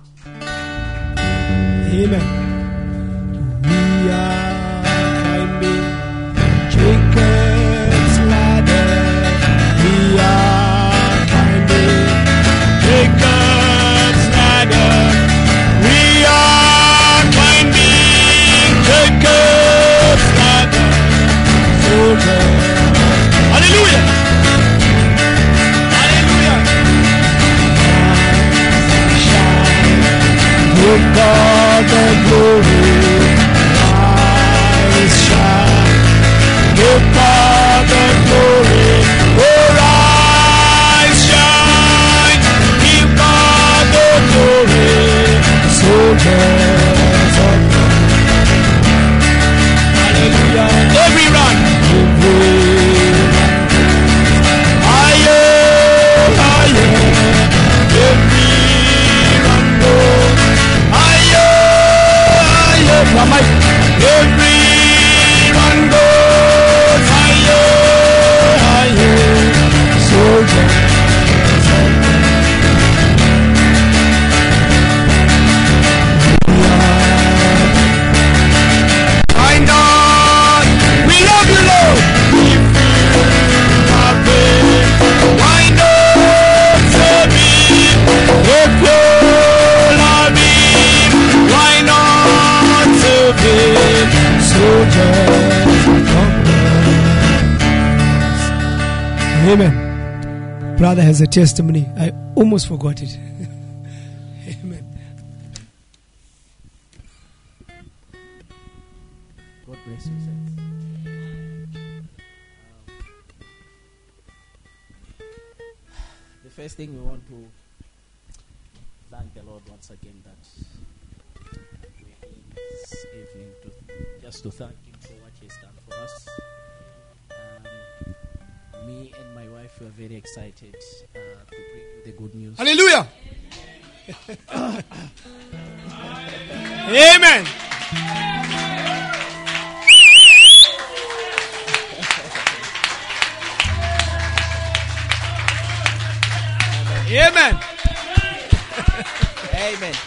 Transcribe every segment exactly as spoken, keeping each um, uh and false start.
Amen. We are climbing Jacob's ladder. We are climbing Jacob's ladder. We are climbing Jacob's ladder. Soldier. Hallelujah. Hallelujah. Shine. Give God the glory. Rise, shine. Give God the glory. Oh, rise, shine. Give God the glory. Soldiers of God. Hallelujah. Every run. Every higher, higher. Every run goes higher, higher. Mama, every run goes higher, higher. Soldiers of God. Find out, we love you, Lord. We feel our pain. Why not serve Him? If you love Him, why not serve Him? Soldiers of God. Amen. Brother has a testimony. I almost forgot it. Amen. God bless you, saints. The first thing we want to thank the Lord once again that we're here this evening to just to thank Him for what He has done for us. Um, me and my wife were very excited uh, to bring you the good news. Hallelujah. Amen. Amen. Amen.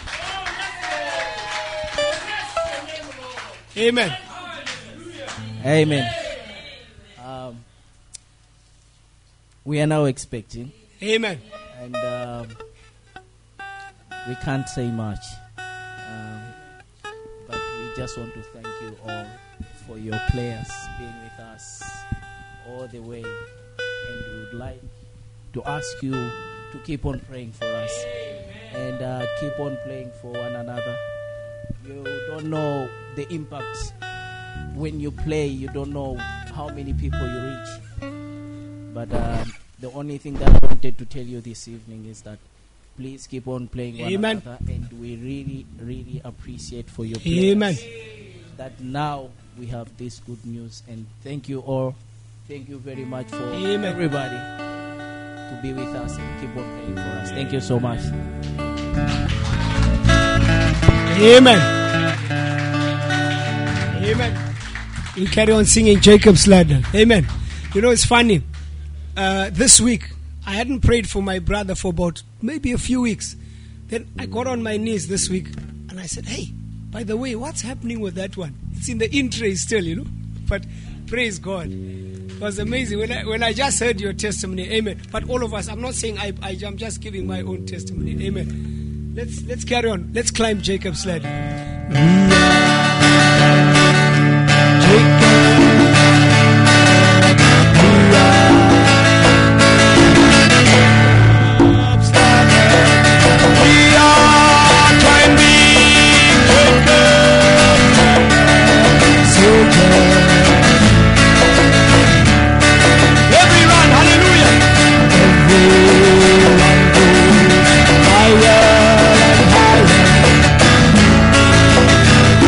Amen. Amen. Um, we are now expecting, Amen. and um, we can't say much, um, but we just want to thank you all for your prayers being with us all the way, and we would like to ask you to keep on praying for us and uh, keep on praying for one another. You don't know the impact when you play. You don't know how many people you reach. But um, the only thing that I wanted to tell you this evening is that please keep on playing one Amen. another, and we really, really appreciate for your prayers. Amen. That now we have this good news, and thank you all. Thank you very much for Amen. everybody to be with us and keep on praying for us. Thank you so much. Amen. Amen. You carry on singing Jacob's Ladder. Amen. You know, it's funny. Uh, this week, I hadn't prayed for my brother for about maybe a few weeks. Then I got on my knees this week and I said, hey, by the way, what's happening with that one? It's in the in tray still, you know. But praise God. It was amazing when I, when I just heard your testimony. Amen. But all of us, I'm not saying I, I, I'm just giving my own testimony. Amen. Let's let's carry on. Let's climb Jacob's ladder. Jacob. Higher and higher.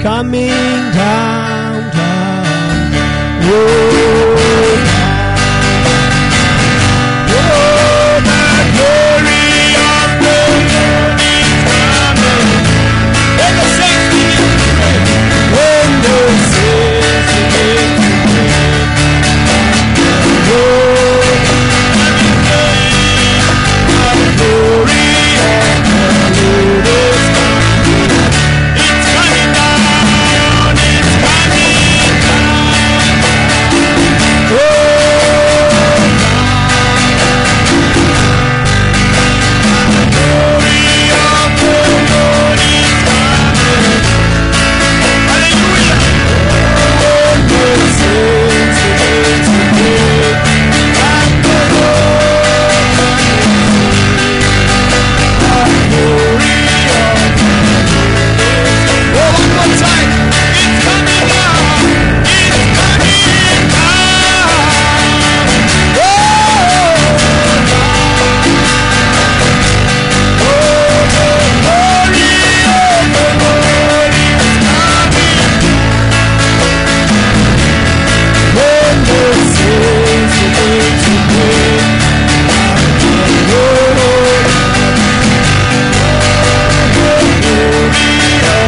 coming down, down. Oh, oh, the glory of the Lord is coming. When the saints begin to pray, when the saints begin to pray, oh, the glory of the Lord is coming. It's coming down, it's coming down. Oh, the glory of the Lord is coming. Hallelujah. Oh, the saints begin to pray, and the Lord the glory of the Lord is coming. Oh, one more time. It's coming down. It's coming down. Oh, oh, the glory of the Lord is coming. When the saints begin to pray, and the Lord, the glory of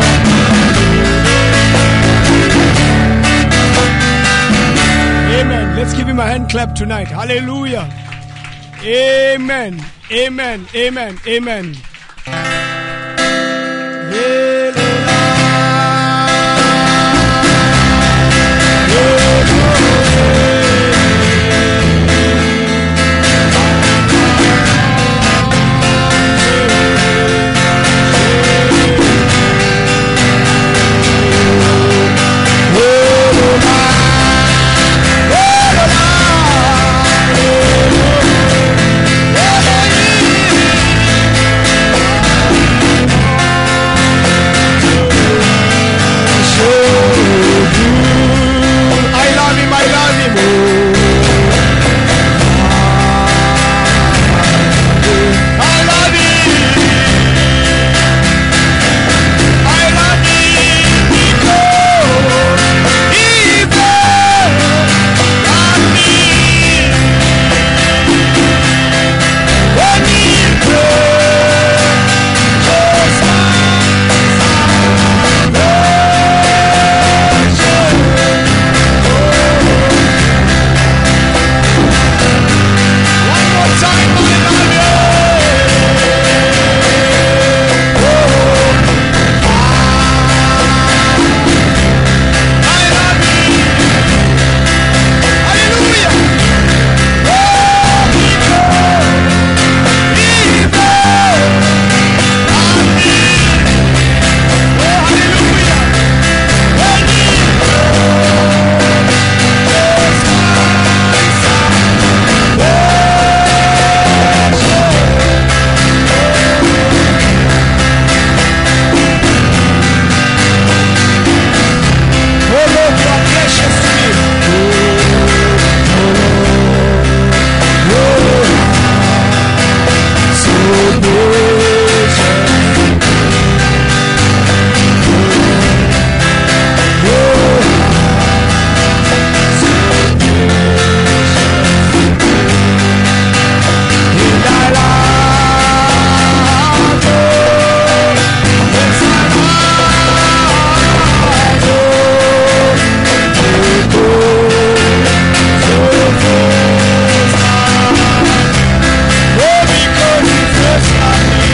Amen. Let's give him a hand clap tonight. Hallelujah. Amen. Amen. Amen. Amen. I love him, I love him. Oh, I love him. I love him because he first loved me. When he first was one more time, I love you. Oh, I love you. Hallelujah. Oh, because he first loved me. Oh, hallelujah. When he first was my Oh Lord, you are precious to me. Oh, oh, so precious. Oh, so precious. In thy love, oh, yes, I love, oh, oh, so close. Oh, because he first loved me.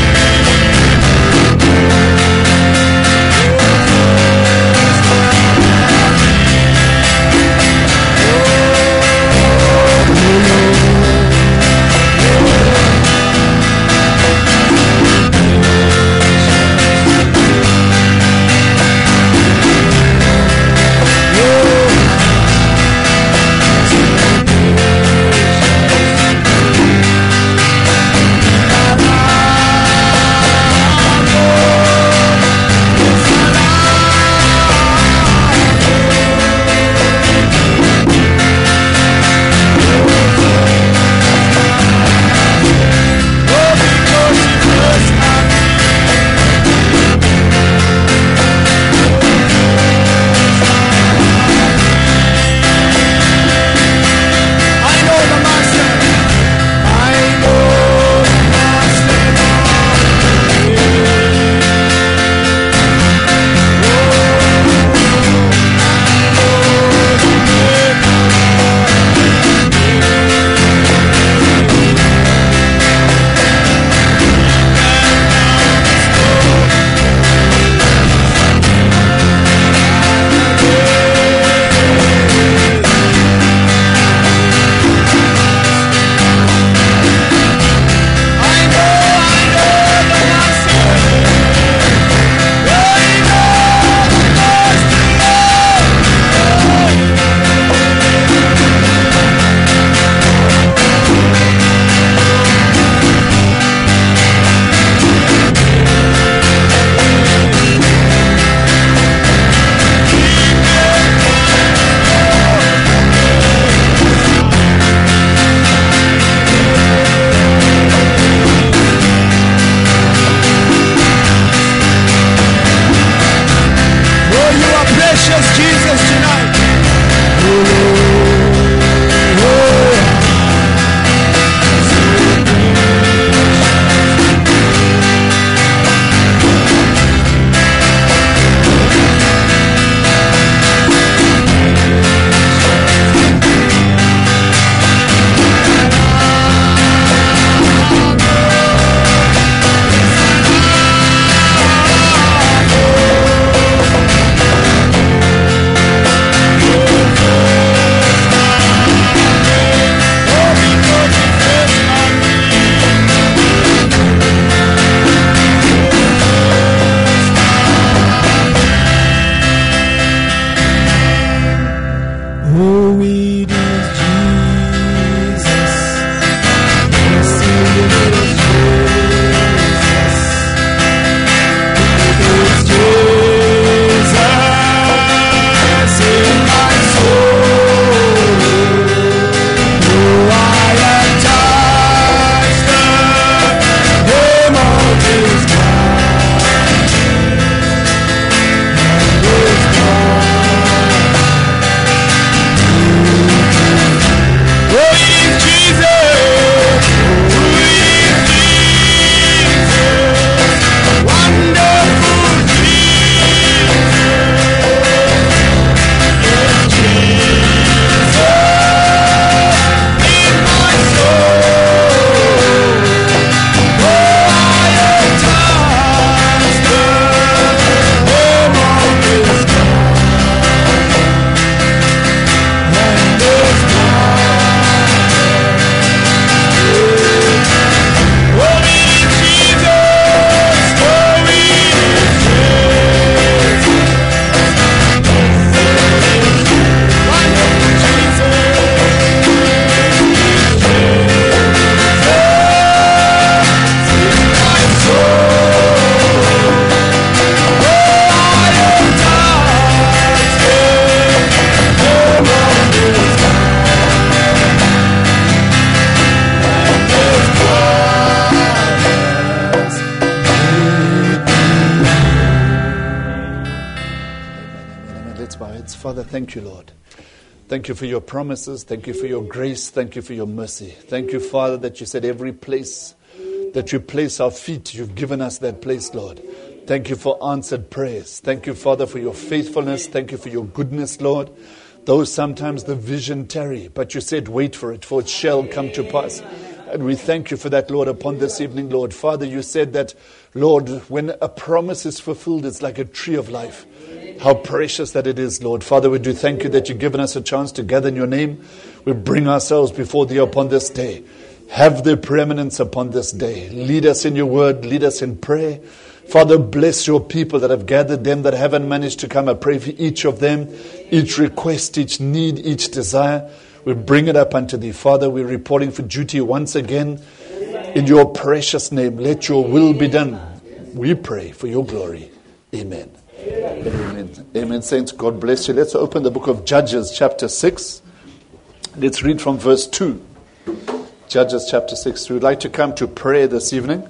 Father, thank you, Lord. Thank you for your promises. Thank you for your grace. Thank you for your mercy. Thank you, Father, that you said every place that you place our feet, you've given us that place, Lord. Thank you for answered prayers. Thank you, Father, for your faithfulness. Thank you for your goodness, Lord. Though sometimes the vision tarry, but you said wait for it, for it shall come to pass. And we thank you for that, Lord, upon this evening, Lord. Father, you said that, Lord, when a promise is fulfilled, it's like a tree of life. How precious that it is, Lord. Father, we do thank you that you've given us a chance to gather in your name. We bring ourselves before thee upon this day. Have the preeminence upon this day. Lead us in your word. Lead us in prayer. Father, bless your people that have gathered, them that haven't managed to come. I pray for each of them, each request, each need, each desire. We bring it up unto thee. Father, we're reporting for duty once again. In your precious name, let your will be done. We pray for your glory. Amen. Amen. Amen. Saints, God bless you. Let's open the book of Judges, chapter six. Let's read from verse two. Judges, chapter six. We'd like to come to prayer this evening.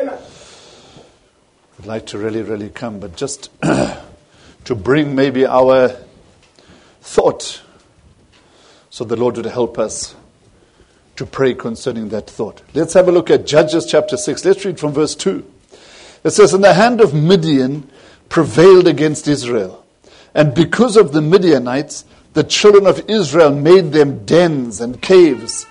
We'd like to really, really come, but just to bring maybe our thought so the Lord would help us to pray concerning that thought. Let's have a look at Judges, chapter six. Let's read from verse two. It says, "And the hand of Midian prevailed against Israel. And because of the Midianites, the children of Israel made them dens and caves,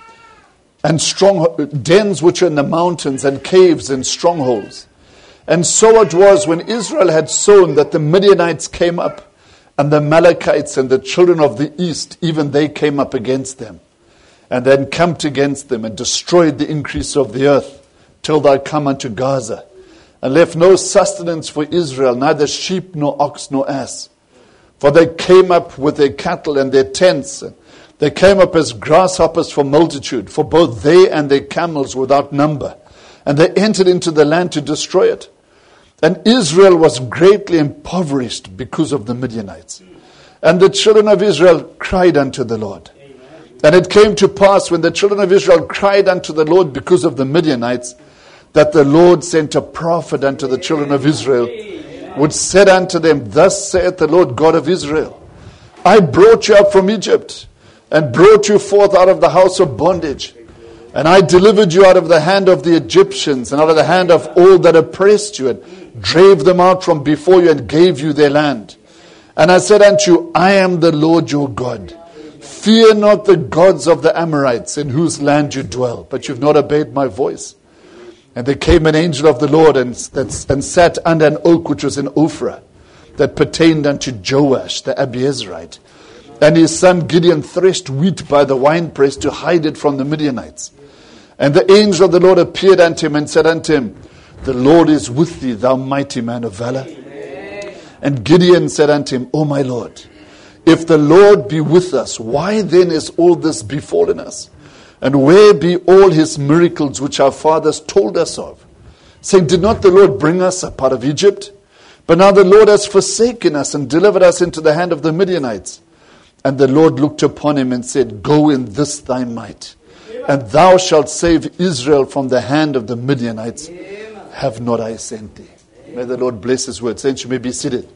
and strong dens which are in the mountains, and caves and strongholds. And so it was when Israel had sown that the Midianites came up, and the Amalekites and the children of the east, even they came up against them, and then camped against them, and destroyed the increase of the earth, till they come unto Gaza, and left no sustenance for Israel, neither sheep nor ox nor ass. For they came up with their cattle and their tents, and they came up as grasshoppers for multitude, for both they and their camels without number. And they entered into the land to destroy it. And Israel was greatly impoverished because of the Midianites. And the children of Israel cried unto the Lord. And it came to pass, when the children of Israel cried unto the Lord because of the Midianites, that the Lord sent a prophet unto the children of Israel, which said unto them, Thus saith the Lord God of Israel, I brought you up from Egypt, and brought you forth out of the house of bondage. And I delivered you out of the hand of the Egyptians, and out of the hand of all that oppressed you, and drave them out from before you, and gave you their land. And I said unto you, I am the Lord your God. Fear not the gods of the Amorites, in whose land you dwell. But you've not obeyed my voice. And there came an angel of the Lord, and, and sat under an oak which was in Ophrah, that pertained unto Joash the Abiezrite. And his son Gideon threshed wheat by the winepress to hide it from the Midianites. And the angel of the Lord appeared unto him, and said unto him, The Lord is with thee, thou mighty man of valor. Amen. And Gideon said unto him, O my Lord, if the Lord be with us, why then is all this befallen us? And where be all his miracles which our fathers told us of? Saying, did not the Lord bring us up out of Egypt? But now the Lord has forsaken us, and delivered us into the hand of the Midianites. And the Lord looked upon him, and said, Go in this thy might, and thou shalt save Israel from the hand of the Midianites. Have not I sent thee? May the Lord bless his word. Saints, you may be seated.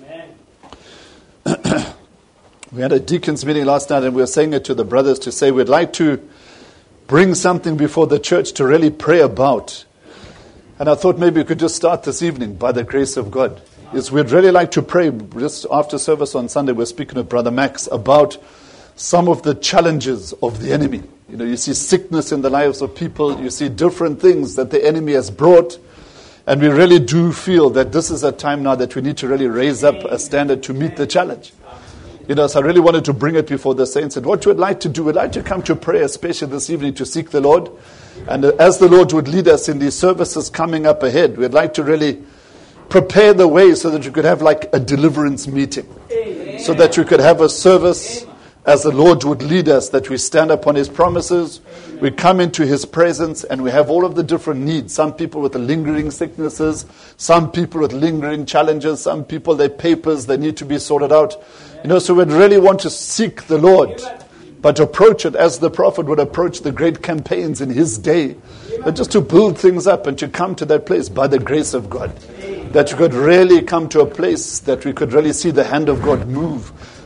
Amen. We had a deacons meeting last night, and we were saying it to the brothers to say we'd like to bring something before the church to really pray about. And I thought maybe we could just start this evening by the grace of God. Is we'd really like to pray. Just after service on Sunday, we're speaking with Brother Max about some of the challenges of the enemy. You know, you see sickness in the lives of people. You see different things that the enemy has brought. And we really do feel that this is a time now that we need to really raise up a standard to meet the challenge. You know, so I really wanted to bring it before the saints. And what we'd like to do, we'd like to come to prayer, especially this evening, to seek the Lord. And as the Lord would lead us in these services coming up ahead, we'd like to really prepare the way so that you could have like a deliverance meeting. Amen. So that you could have a service as the Lord would lead us, that we stand upon his promises, we come into his presence, and we have all of the different needs. Some people with lingering sicknesses, some people with lingering challenges, some people, their papers, they need to be sorted out. You know, so we'd really want to seek the Lord, but approach it as the prophet would approach the great campaigns in his day. But just to build things up and to come to that place by the grace of God. That you could really come to a place that we could really see the hand of God move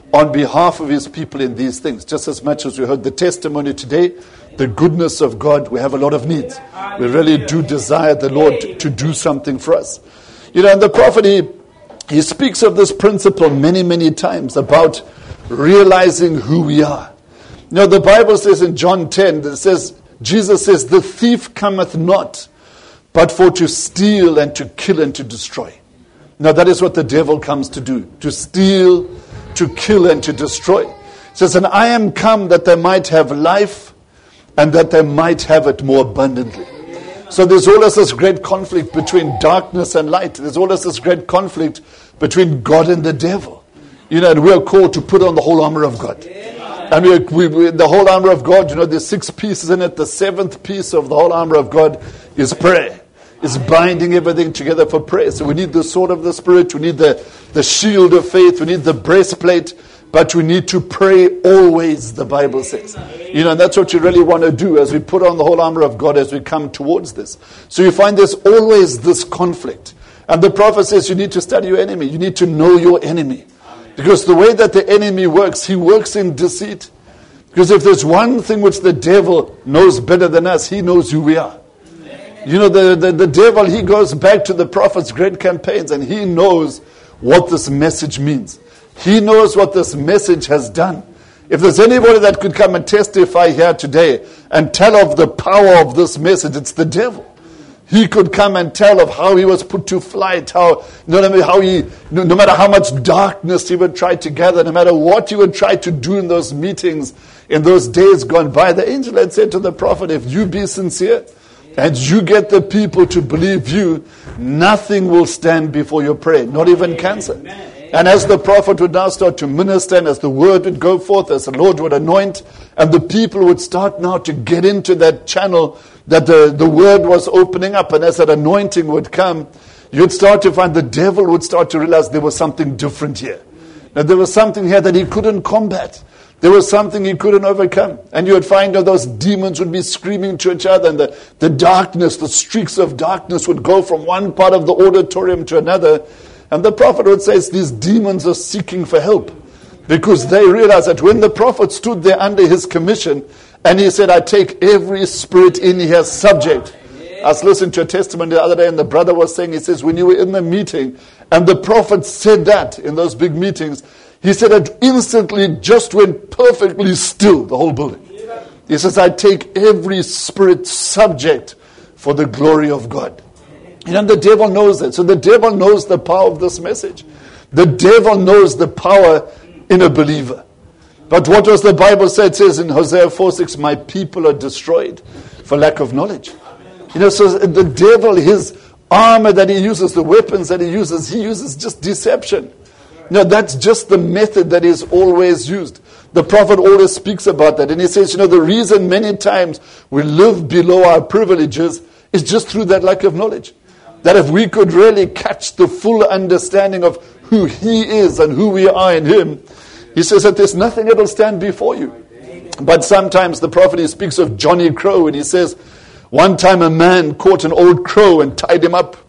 on behalf of his people in these things. Just as much as we heard the testimony today, the goodness of God, we have a lot of needs. We really do desire the Lord to, to do something for us. You know, and the prophet, he, he speaks of this principle many, many times about realizing who we are. You know, the Bible says in John ten, it says, Jesus says, the thief cometh not, but for to steal and to kill and to destroy. Now that is what the devil comes to do, to steal, to kill and to destroy. It says, and I am come that they might have life and that they might have it more abundantly. So there's always this great conflict between darkness and light. There's always this great conflict between God and the devil. You know, and we are called to put on the whole armor of God. And we, we, we, the whole armor of God, you know, there's six pieces in it. The seventh piece of the whole armor of God is prayer. Is binding everything together for prayer. So we need the sword of the Spirit. We need the, the shield of faith. We need the breastplate. But we need to pray always, the Bible says. You know, and that's what you really want to do as we put on the whole armor of God as we come towards this. So you find there's always this conflict. And the prophet says you need to study your enemy. You need to know your enemy. Because the way that the enemy works, he works in deceit. Because if there's one thing which the devil knows better than us, he knows who we are. You know, the, the, the devil, he goes back to the prophet's great campaigns and he knows what this message means. He knows what this message has done. If there's anybody that could come and testify here today and tell of the power of this message, it's the devil. He could come and tell of how he was put to flight, how, you know, how he, no, no matter how much darkness he would try to gather, no matter what he would try to do in those meetings, in those days gone by, the angel had said to the prophet, if you be sincere, and you get the people to believe you, nothing will stand before your prayer, not even cancer. And as the prophet would now start to minister, and as the word would go forth, as the Lord would anoint, and the people would start now to get into that channel that the, the word was opening up, and as that anointing would come, you'd start to find the devil would start to realize there was something different here. That there was something here that he couldn't combat. There was something he couldn't overcome. And you would find that those demons would be screaming to each other, and the, the darkness, the streaks of darkness would go from one part of the auditorium to another. And the prophet would say these demons are seeking for help. Because they realized that when the prophet stood there under his commission, and he said, I take every spirit in here subject. I was listening to a testimony the other day, and the brother was saying, he says, when you were in the meeting, and the prophet said that in those big meetings, he said it instantly just went perfectly still, the whole building. He says, I take every spirit subject for the glory of God. And the devil knows that. So the devil knows the power of this message. The devil knows the power in a believer. But what does the Bible say? It says in Hosea four six, my people are destroyed for lack of knowledge. You know, so the devil, his armor that he uses, the weapons that he uses, he uses just deception. No, that's just the method that is always used. The prophet always speaks about that. And he says, you know, the reason many times we live below our privileges is just through that lack of knowledge. That if we could really catch the full understanding of who he is and who we are in him, he says that there's nothing that will stand before you. But sometimes the prophet, he speaks of Johnny Crow, and he says, one time a man caught an old crow and tied him up.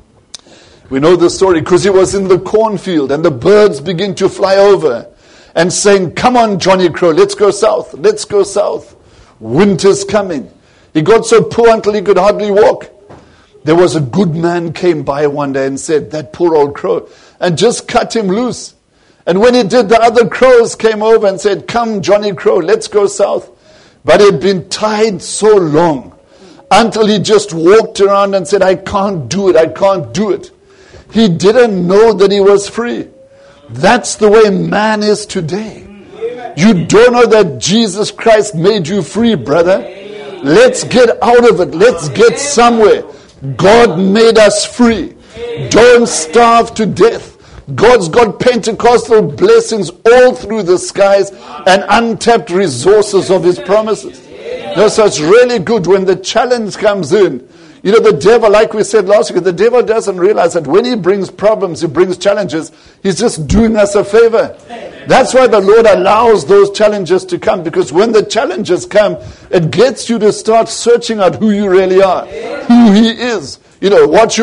We know the story because he was in the cornfield and the birds begin to fly over and saying, come on, Johnny Crow, let's go south, let's go south. Winter's coming. He got so poor until he could hardly walk. There was a good man came by one day and said, that poor old crow, and just cut him loose. And when he did, the other crows came over and said, come, Johnny Crow, let's go south. But he'd been tied so long until he just walked around and said, I can't do it, I can't do it. He didn't know that he was free. That's the way man is today. You don't know that Jesus Christ made you free, brother. Let's get out of it. Let's get somewhere. God made us free. Don't starve to death. God's got Pentecostal blessings all through the skies and untapped resources of his promises. No, so it's really good when the challenge comes in. You know, the devil, like we said last week, the devil doesn't realize that when he brings problems, he brings challenges, he's just doing us a favor. That's why the Lord allows those challenges to come, because when the challenges come, it gets you to start searching out who you really are, who he is. You know, what your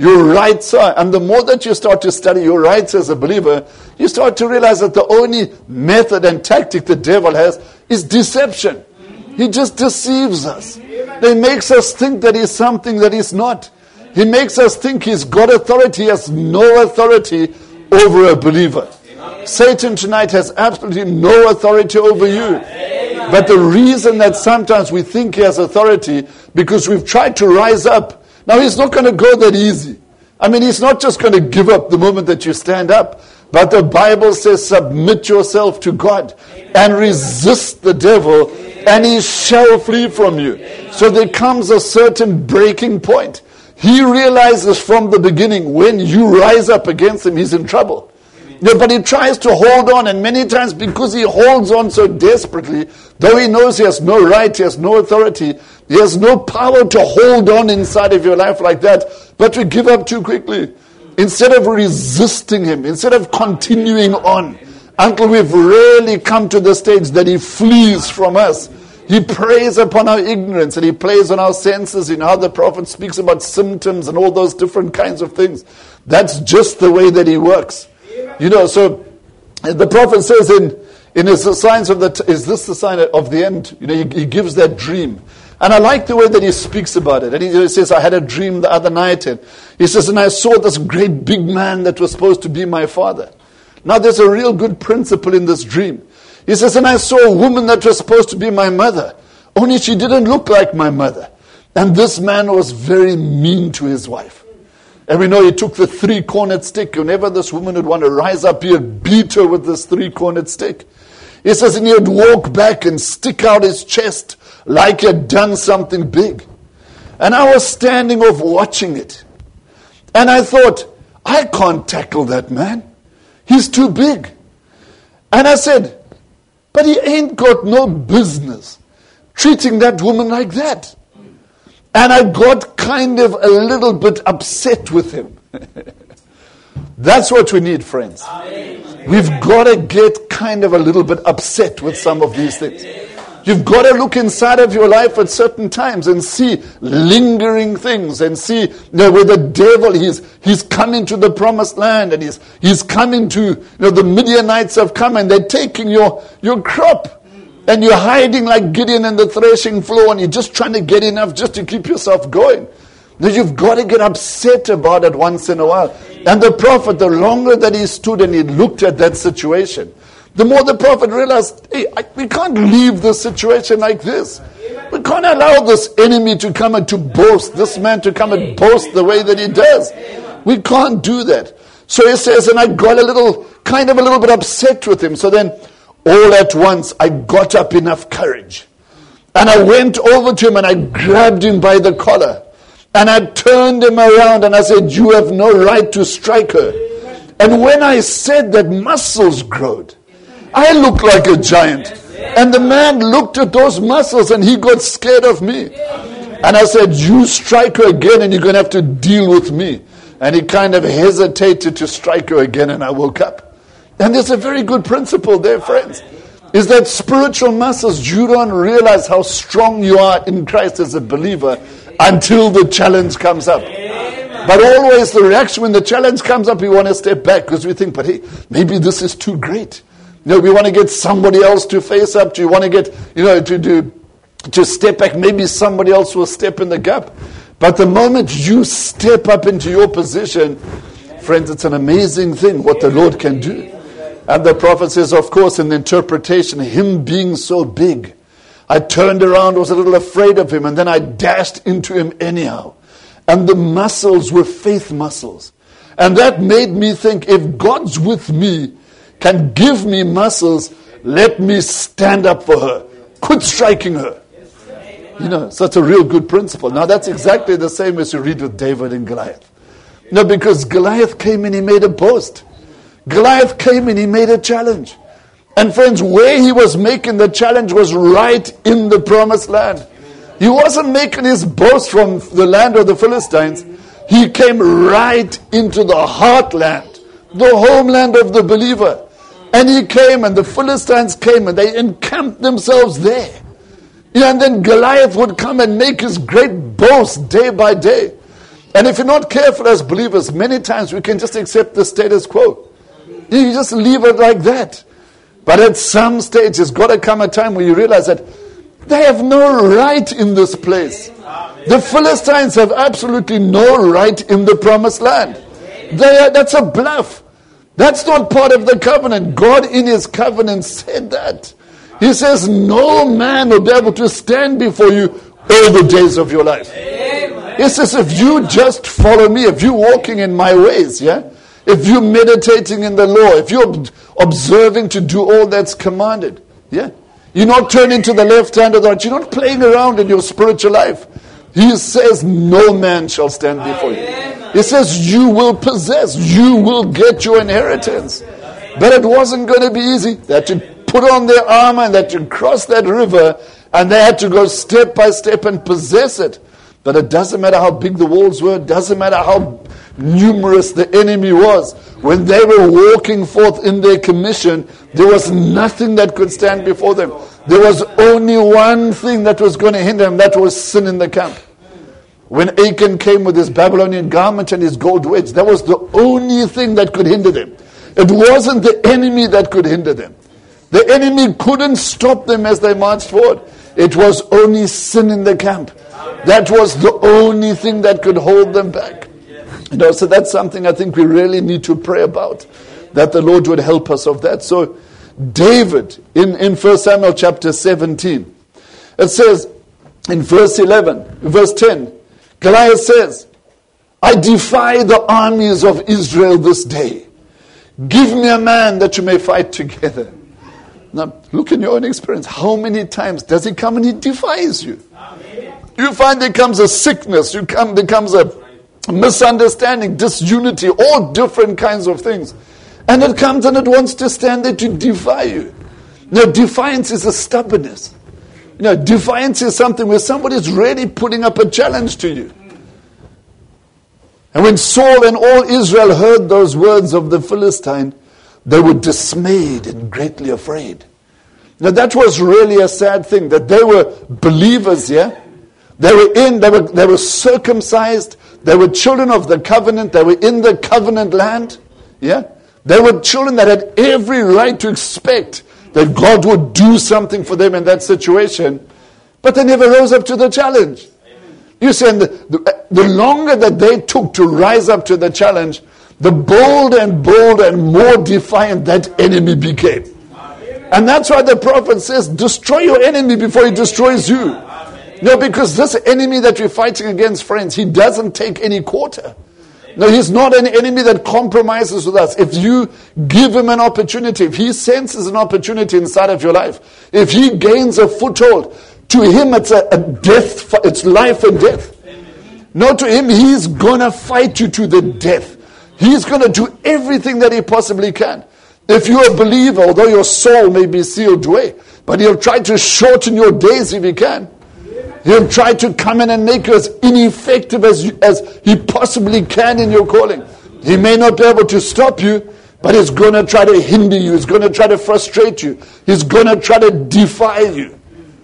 your rights are. And the more that you start to study your rights as a believer, you start to realize that the only method and tactic the devil has is deception. He just deceives us. He makes us think that he's something that he's not. He makes us think he's got authority. He has no authority over a believer. Satan tonight has absolutely no authority over you. But the reason that sometimes we think he has authority, because we've tried to rise up. Now, he's not going to go that easy. I mean, he's not just going to give up the moment that you stand up. But the Bible says, submit yourself to God and resist the devil, and he shall flee from you. So there comes a certain breaking point. He realizes from the beginning, when you rise up against him, he's in trouble. Yeah, but he tries to hold on, and many times because he holds on so desperately, though he knows he has no right, he has no authority, he has no power to hold on inside of your life like that, but we give up too quickly. Instead of resisting him, instead of continuing on, until we've really come to the stage that he flees from us. He preys upon our ignorance, and he plays on our senses. You know how the prophet speaks about symptoms and all those different kinds of things. That's just the way that he works. You know, so the prophet says in, in his signs of the, t- is this the sign of the end? You know, he, he gives that dream. And I like the way that he speaks about it. And he says, I had a dream the other night. And he says, and I saw this great big man that was supposed to be my father. Now there's a real good principle in this dream. He says, and I saw a woman that was supposed to be my mother. Only she didn't look like my mother. And this man was very mean to his wife. And we know he took the three-cornered stick. Whenever this woman would want to rise up, he would beat her with this three-cornered stick. He says, and he would walk back and stick out his chest like he had done something big. And I was standing off watching it. And I thought, I can't tackle that man. He's too big. And I said, but he ain't got no business treating that woman like that. And I got kind of a little bit upset with him. That's what we need, friends. We've got to get kind of a little bit upset with some of these things. You've got to look inside of your life at certain times and see lingering things and see, you know, where the devil, he's, he's come into the promised land and he's, he's come into, you know, the Midianites have come and they're taking your, your crop. And you're hiding like Gideon in the threshing floor and you're just trying to get enough just to keep yourself going. Now you've got to get upset about it once in a while. And the prophet, the longer that he stood and he looked at that situation, the more the prophet realized, hey, I, we can't leave this situation like this. We can't allow this enemy to come and to boast, this man to come and boast the way that he does. We can't do that. So he says, and I got a little, kind of a little bit upset with him. So then, all at once, I got up enough courage. And I went over to him and I grabbed him by the collar. And I turned him around and I said, you have no right to strike her. And when I said that, muscles growed. I looked like a giant. And the man looked at those muscles and he got scared of me. And I said, you strike her again and you're going to have to deal with me. And he kind of hesitated to strike her again and I woke up. And there's a very good principle there, friends. Is that spiritual muscles, you don't realize how strong you are in Christ as a believer until the challenge comes up. But always the reaction when the challenge comes up, we want to step back because we think, but hey, maybe this is too great. You know, we want to get somebody else to face up to. You want to get, you know, to do, to step back. Maybe somebody else will step in the gap. But the moment you step up into your position, friends, it's an amazing thing what the Lord can do. And the prophet says, of course, in the interpretation, him being so big, I turned around, was a little afraid of him, and then I dashed into him anyhow. And the muscles were faith muscles. And that made me think, if God's with me, can give me muscles, let me stand up for her. Quit striking her. You know, such a real good principle. Now that's exactly the same as you read with David and Goliath. No, because Goliath came and he made a boast. Goliath came and he made a challenge. And friends, where he was making the challenge was right in the promised land. He wasn't making his boast from the land of the Philistines. He came right into the heartland, the homeland of the believer. And he came and the Philistines came and they encamped themselves there. And then Goliath would come and make his great boast day by day. And if you're not careful as believers, many times we can just accept the status quo. You just leave it like that. But at some stage, there's got to come a time where you realize that they have no right in this place. The Philistines have absolutely no right in the promised land. They are, that's a bluff. That's not part of the covenant. God in his covenant said that. He says no man will be able to stand before you all the days of your life. He says if you just follow me, if you're walking in my ways, yeah, if you're meditating in the law, if you're observing to do all that's commanded, yeah, you're not turning to the left hand or the right, you're not playing around in your spiritual life. He says no man shall stand before you. He says you will possess, you will get your inheritance. But it wasn't going to be easy. They had to put on their armor and they had to cross that river and they had to go step by step and possess it. But it doesn't matter how big the walls were, it doesn't matter how numerous the enemy was. When they were walking forth in their commission, there was nothing that could stand before them. There was only one thing that was going to hinder them, that was sin in the camp. When Achan came with his Babylonian garment and his gold wedge, that was the only thing that could hinder them. It wasn't the enemy that could hinder them. The enemy couldn't stop them as they marched forward. It was only sin in the camp. That was the only thing that could hold them back. You know, so that's something I think we really need to pray about, that the Lord would help us of that. So David, in, in First Samuel chapter seventeen, it says in verse eleven, verse ten, Goliath says, I defy the armies of Israel this day. Give me a man that you may fight together. Now, look in your own experience. How many times does he come and he defies you? Amen. You find there comes a sickness, you come, there comes a misunderstanding, disunity, all different kinds of things. And it comes and it wants to stand there to defy you. Now, defiance is a stubbornness. You know, defiance is something where somebody's really putting up a challenge to you. And when Saul and all Israel heard those words of the Philistine, they were dismayed and greatly afraid. Now that was really a sad thing, that they were believers, yeah? They were in, they were, they were circumcised, they were children of the covenant, they were in the covenant land, yeah? They were children that had every right to expect that God would do something for them in that situation, but they never rose up to the challenge. You see, and the, the, the longer that they took to rise up to the challenge, the bolder and bolder and more defiant that enemy became. And that's why the prophet says, destroy your enemy before he destroys you. No, because this enemy that we're fighting against, friends, he doesn't take any quarter. No, he's not an enemy that compromises with us. If you give him an opportunity, if he senses an opportunity inside of your life, if he gains a foothold, to him it's a, a death, it's life and death. No, to him, he's going to fight you to the death. He's going to do everything that he possibly can. If you're a believer, although your soul may be sealed away, but he'll try to shorten your days if he can. He'll try to come in and make you as ineffective as, you, as he possibly can in your calling. He may not be able to stop you, but he's going to try to hinder you. He's going to try to frustrate you. He's going to try to defy you.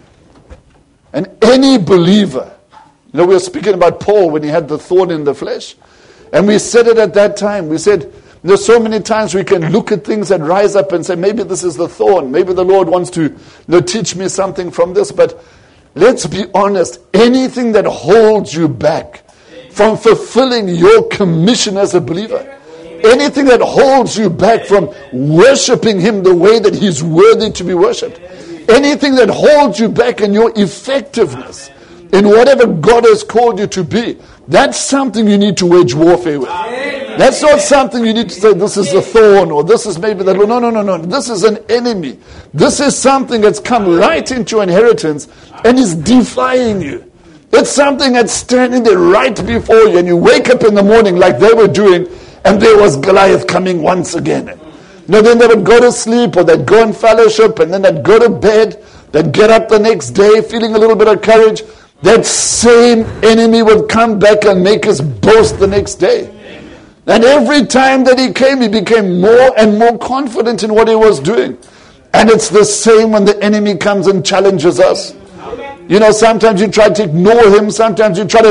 And any believer, you know, we were speaking about Paul when he had the thorn in the flesh. And we said it at that time. We said, there's so many times we can look at things and rise up and say, maybe this is the thorn. Maybe the Lord wants to, you know, teach me something from this. But let's be honest. Anything that holds you back from fulfilling your commission as a believer, anything that holds you back from worshiping him the way that he's worthy to be worshipped, anything that holds you back in your effectiveness, in whatever God has called you to be, that's something you need to wage warfare with. Amen. That's not something you need to say, this is a thorn, or this is maybe that. No, no, no, no. This is an enemy. This is something that's come right into your inheritance and is defying you. It's something that's standing there right before you, and you wake up in the morning like they were doing, and there was Goliath coming once again. Now then they would go to sleep, or they'd go in fellowship, and then they'd go to bed. They'd get up the next day feeling a little bit of courage. That same enemy would come back and make us boast the next day. And every time that he came, he became more and more confident in what he was doing. And it's the same when the enemy comes and challenges us. You know, sometimes you try to ignore him. Sometimes you try to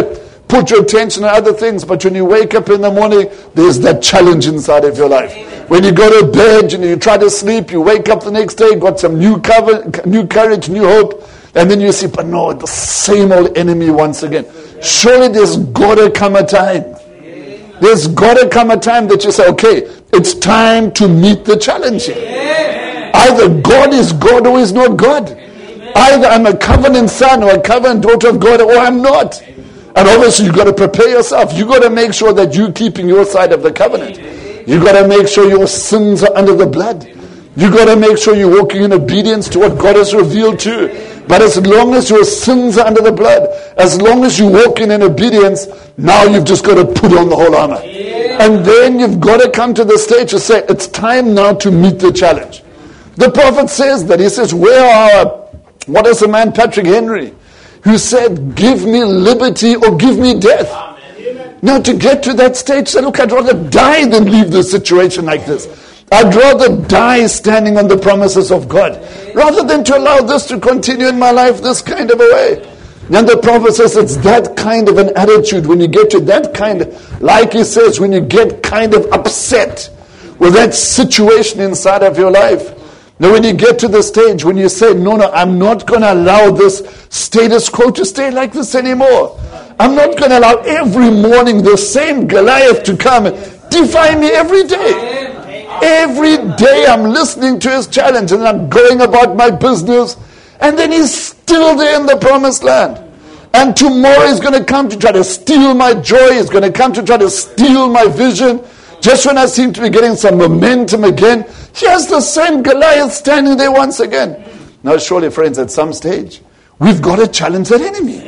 put your attention on other things. But when you wake up in the morning, there's that challenge inside of your life. When you go to bed, you know, you try to sleep, you wake up the next day, got some new cover, new courage, new hope, and then you see, but no, the same old enemy once again. Surely there's got to come a time. There's got to come a time that you say, okay, it's time to meet the challenge here. Either God is God or is not God. Either I'm a covenant son or a covenant daughter of God, or I'm not. And obviously you've got to prepare yourself. You've got to make sure that you're keeping your side of the covenant. You've got to make sure your sins are under the blood. You've got to make sure you're walking in obedience to what God has revealed to you. But as long as your sins are under the blood, as long as you walk in obedience, now you've just got to put on the whole armor. And then you've got to come to the stage to say, it's time now to meet the challenge. The prophet says that. He says, where are, what is the man, Patrick Henry, who said, give me liberty or give me death. Amen. Now to get to that stage, say, look, I'd rather die than leave this situation like this. I'd rather die standing on the promises of God, rather than to allow this to continue in my life this kind of a way. And the prophet says it's that kind of an attitude, when you get to that kind of, like he says, when you get kind of upset with that situation inside of your life. Now when you get to the stage when you say, no, no, I'm not going to allow this status quo to stay like this anymore. I'm not going to allow every morning the same Goliath to come and defy me every day. Every day I'm listening to his challenge and I'm going about my business, and then he's still there in the promised land. And tomorrow he's going to come to try to steal my joy. He's going to come to try to steal my vision. Just when I seem to be getting some momentum again, here's the same Goliath standing there once again. Now surely, friends, at some stage, we've got to challenge that enemy.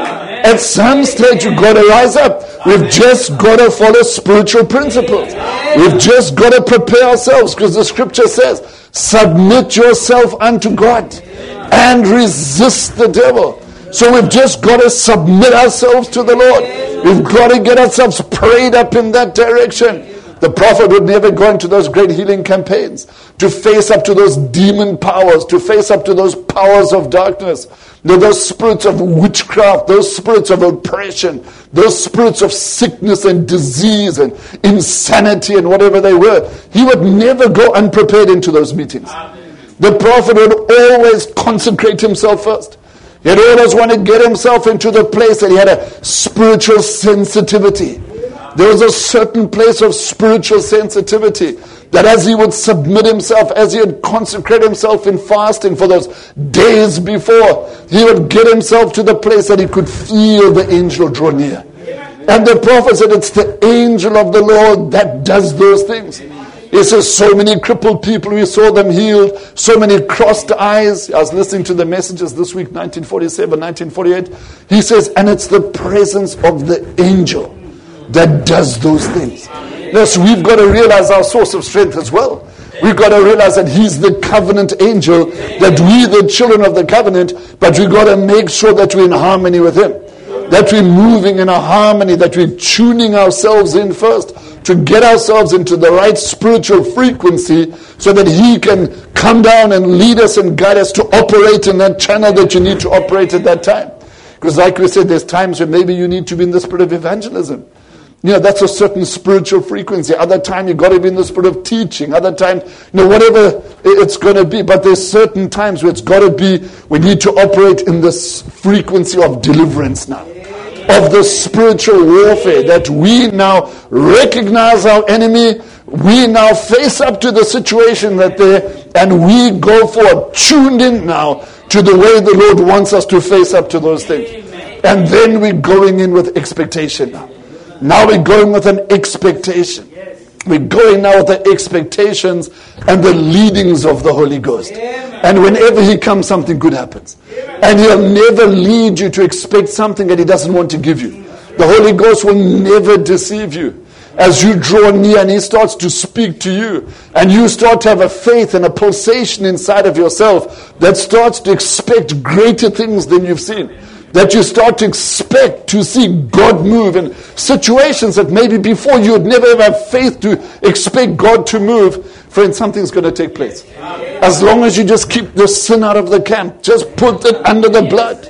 At some stage, you've got to rise up. We've just got to follow spiritual principles. We've just got to prepare ourselves, because the scripture says, submit yourself unto God and resist the devil. So we've just got to submit ourselves to the Lord. We've got to get ourselves prayed up in that direction. The prophet would never go into those great healing campaigns to face up to those demon powers, to face up to those powers of darkness, those spirits of witchcraft, those spirits of oppression, those spirits of sickness and disease and insanity and whatever they were. He would never go unprepared into those meetings. The prophet would always consecrate himself first. He'd always want to get himself into the place that he had a spiritual sensitivity. There was a certain place of spiritual sensitivity that as he would submit himself, as he would consecrate himself in fasting for those days before, he would get himself to the place that he could feel the angel draw near. And the prophet said it's the angel of the Lord that does those things. He says so many crippled people, we saw them healed, so many crossed eyes. I was listening to the messages this week, nineteen forty-seven, nineteen forty-eight. He says, and it's the presence of the angel that does those things. Yes, we've got to realize our source of strength as well. We've got to realize that he's the covenant angel, that we the children of the covenant, but we've got to make sure that we're in harmony with him, that we're moving in a harmony, that we're tuning ourselves in first to get ourselves into the right spiritual frequency so that he can come down and lead us and guide us to operate in that channel that you need to operate at that time. Because like we said, there's times when maybe you need to be in the spirit of evangelism. You know, that's a certain spiritual frequency. Other time, you've got to be in the spirit of teaching. Other time, you know, whatever it's going to be. But there's certain times where it's got to be, we need to operate in this frequency of deliverance now. Of the spiritual warfare, that we now recognize our enemy. We now face up to the situation that they're, and we go forward, tuned in now to the way the Lord wants us to face up to those things. And then we're going in with expectation now. Now we're going with an expectation. We're going now with the expectations and the leadings of the Holy Ghost. And whenever he comes, something good happens. And he'll never lead you to expect something that he doesn't want to give you. The Holy Ghost will never deceive you. As you draw near and he starts to speak to you, and you start to have a faith and a pulsation inside of yourself that starts to expect greater things than you've seen. That you start to expect to see God move in situations that maybe before you would never have faith to expect God to move. Friends, something's going to take place. As long as you just keep the sin out of the camp, just put it under the blood.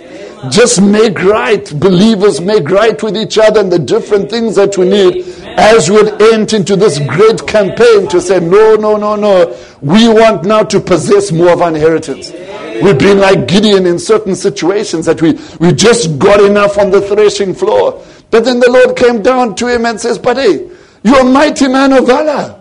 just make right. Believers make right with each other and the different things that we need as we enter into this great campaign to say, no, no, no, no. We want now to possess more of our inheritance. We've been like Gideon in certain situations that we, we just got enough on the threshing floor. But then the Lord came down to him and says, but hey, you're a mighty man of valor.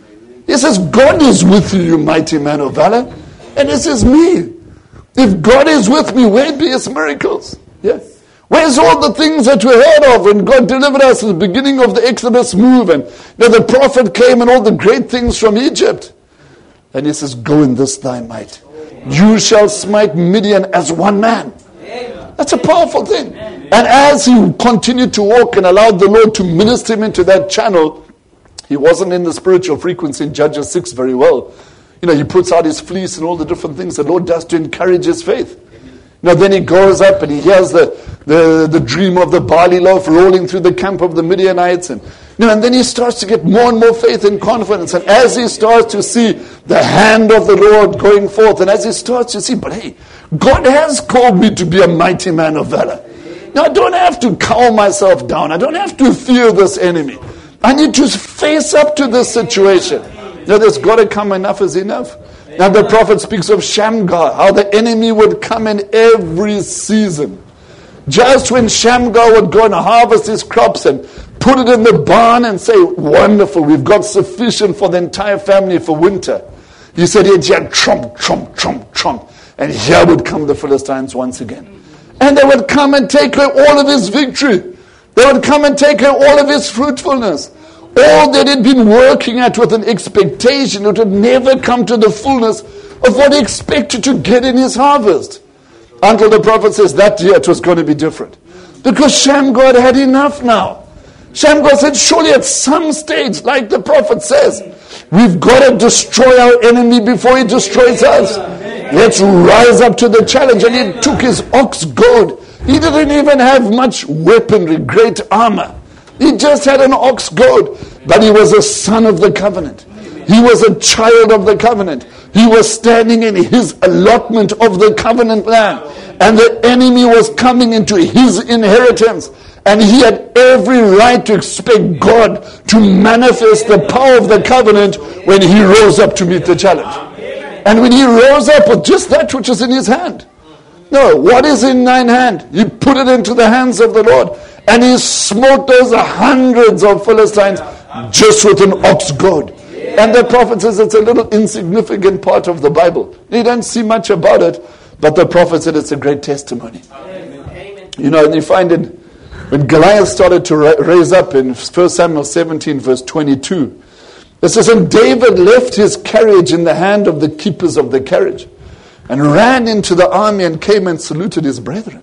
He says, God is with you, you mighty man of valor. And he says, me. If God is with me, where be his miracles? Yeah. Where's all the things that we heard of when God delivered us at the beginning of the Exodus move and you know, the prophet came and all the great things from Egypt? And he says, go in this thy might. You shall smite Midian as one man. That's a powerful thing. And as he continued to walk and allowed the Lord to minister him into that channel, he wasn't in the spiritual frequency in Judges six very well. You know, he puts out his fleece and all the different things the Lord does to encourage his faith. Now then he goes up and he hears the, the, the dream of the barley loaf rolling through the camp of the Midianites. And, you know, and then he starts to get more and more faith and confidence. And as he starts to see the hand of the Lord going forth, and as he starts to see, but hey, God has called me to be a mighty man of valor. Now I don't have to calm myself down. I don't have to fear this enemy. I need to face up to this situation. Now there's got to come, enough is enough. Now the prophet speaks of Shamgar, how the enemy would come in every season. Just when Shamgar would go and harvest his crops and put it in the barn and say, wonderful, we've got sufficient for the entire family for winter. He said, he'd hear trump, trump, trump, trump. And here would come the Philistines once again. And they would come and take away all of his victory. They would come and take away all of his fruitfulness. All that he'd been working at with an expectation, it would never come to the fullness of what he expected to get in his harvest. Until the prophet says that year it was going to be different. Because Shamgar had enough now. Shamgar said, surely at some stage, like the prophet says, we've got to destroy our enemy before he destroys us. Let's rise up to the challenge. And he took his ox goad. He didn't even have much weaponry, great armor. He just had an ox goad, but he was a son of the covenant. He was a child of the covenant. He was standing in his allotment of the covenant land. And the enemy was coming into his inheritance. And he had every right to expect God to manifest the power of the covenant when he rose up to meet the challenge. And when he rose up with just that which is in his hand. No, what is in thine hand? He put it into the hands of the Lord. And he smote those hundreds of Philistines just with an ox goad. And the prophet says it's a little insignificant part of the Bible. You don't see much about it, but the prophet said it's a great testimony. Amen. You know, and you find it when Goliath started to raise up in First Samuel seventeen verse twenty-two. It says, and David left his carriage in the hand of the keepers of the carriage and ran into the army and came and saluted his brethren.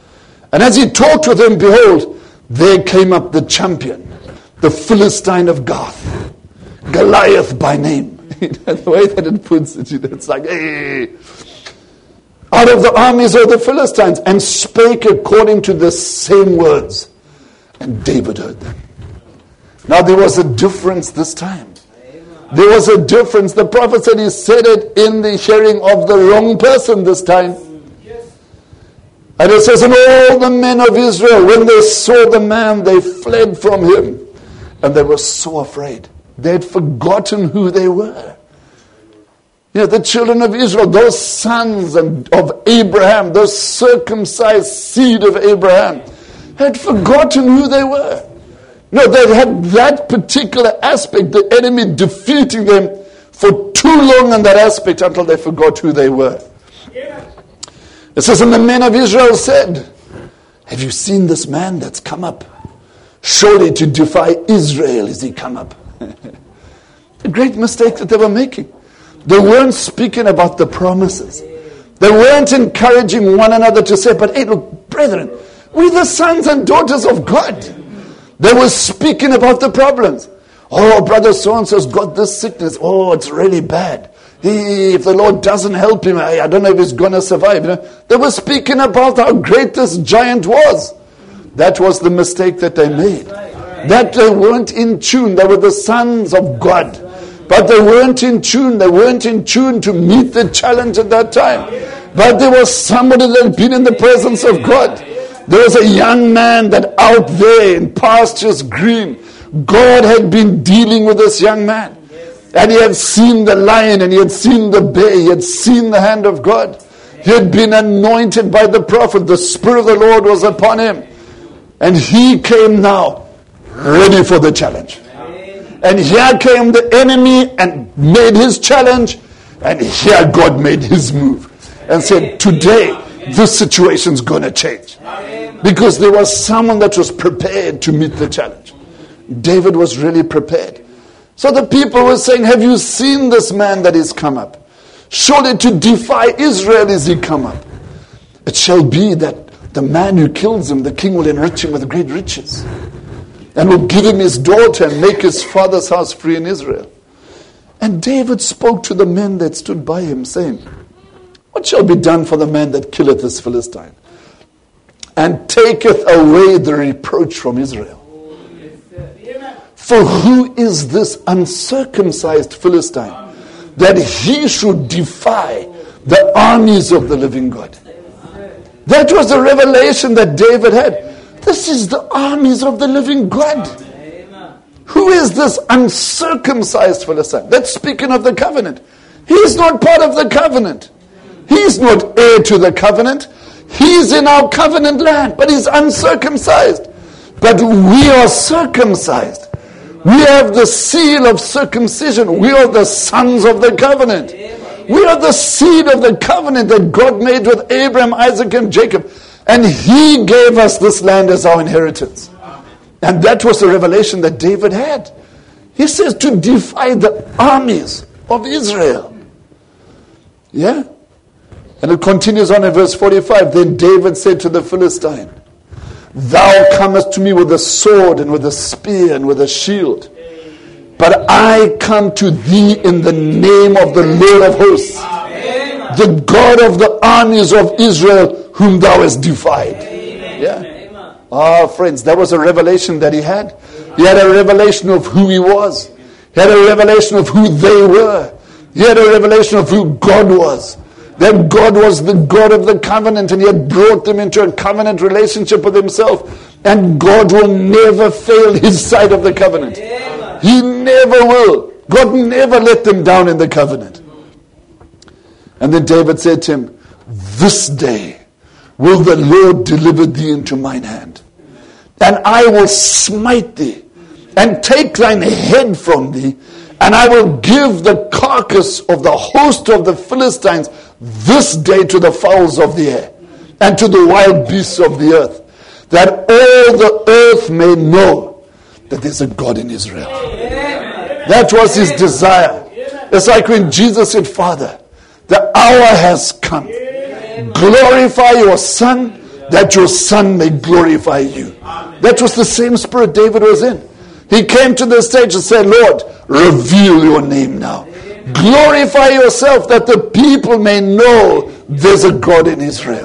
And as he talked with them, behold, there came up the champion, the Philistine of Gath, Goliath by name. The way that it puts it, it's like, hey, out of the armies of the Philistines, and spake according to the same words. And David heard them. Now there was a difference this time. There was a difference. The prophet said he said it in the hearing of the wrong person this time. And it says, and all the men of Israel, when they saw the man, they fled from him. And they were so afraid. They had forgotten who they were. You know, the children of Israel, those sons of Abraham, those circumcised seed of Abraham, had forgotten who they were. No, they had that particular aspect, the enemy defeating them for too long in that aspect until they forgot who they were. It says, and the men of Israel said, have you seen this man that's come up? Surely to defy Israel is he come up. A great mistake that they were making. They weren't speaking about the promises. They weren't encouraging one another to say, but hey, look, brethren, we're the sons and daughters of God. They were speaking about the problems. Oh, brother so-and-so's got this sickness. Oh, it's really bad. He, if the Lord doesn't help him, I, I don't know if he's going to survive. You know? They were speaking about how great this giant was. That was the mistake that they made. That they weren't in tune. They were the sons of God. But they weren't in tune. They weren't in tune to meet the challenge at that time. But there was somebody that had been in the presence of God. There was a young man that out there in pastures green, God had been dealing with this young man. And he had seen the lion and he had seen the bear. He had seen the hand of God. He had been anointed by the prophet. The Spirit of the Lord was upon him. And he came now ready for the challenge. And here came the enemy and made his challenge. And here God made his move. And said, today, this situation's going to change. Because there was someone that was prepared to meet the challenge. David was really prepared. So the people were saying, have you seen this man that is come up? Surely to defy Israel is he come up. It shall be that the man who kills him, the king will enrich him with great riches. And will give him his daughter and make his father's house free in Israel. And David spoke to the men that stood by him, saying, what shall be done for the man that killeth this Philistine? And taketh away the reproach from Israel. For who is this uncircumcised Philistine that he should defy the armies of the living God? That was the revelation that David had. This is the armies of the living God. Who is this uncircumcised Philistine? That's speaking of the covenant. He's not part of the covenant. He's not heir to the covenant. He's in our covenant land, but he's uncircumcised. But we are circumcised. We have the seal of circumcision. We are the sons of the covenant. We are the seed of the covenant that God made with Abraham, Isaac, and Jacob. And he gave us this land as our inheritance. And that was the revelation that David had. He says to defy the armies of Israel. Yeah? And it continues on in verse forty-five. Then David said to the Philistine, thou comest to me with a sword and with a spear and with a shield. But I come to thee in the name of the Lord of hosts, Amen. The God of the armies of Israel, whom thou hast defied. Amen. Yeah. Ah, friends, that was a revelation that he had. He had a revelation of who he was. He had a revelation of who they were. He had a revelation of who God was. That God was the God of the covenant and he had brought them into a covenant relationship with himself. And God will never fail his side of the covenant. He never will. God never let them down in the covenant. And then David said to him, this day will the Lord deliver thee into mine hand. And I will smite thee and take thine head from thee. And I will give the carcass of the host of the Philistines this day to the fowls of the air and to the wild beasts of the earth, that all the earth may know that there's a God in Israel. Amen. That was his desire. It's like when Jesus said, Father, the hour has come. Amen. Glorify your Son, that your Son may glorify you. Amen. That was the same spirit David was in. He came to the stage and said, Lord, reveal your name now. Glorify yourself that the people may know there's a God in Israel.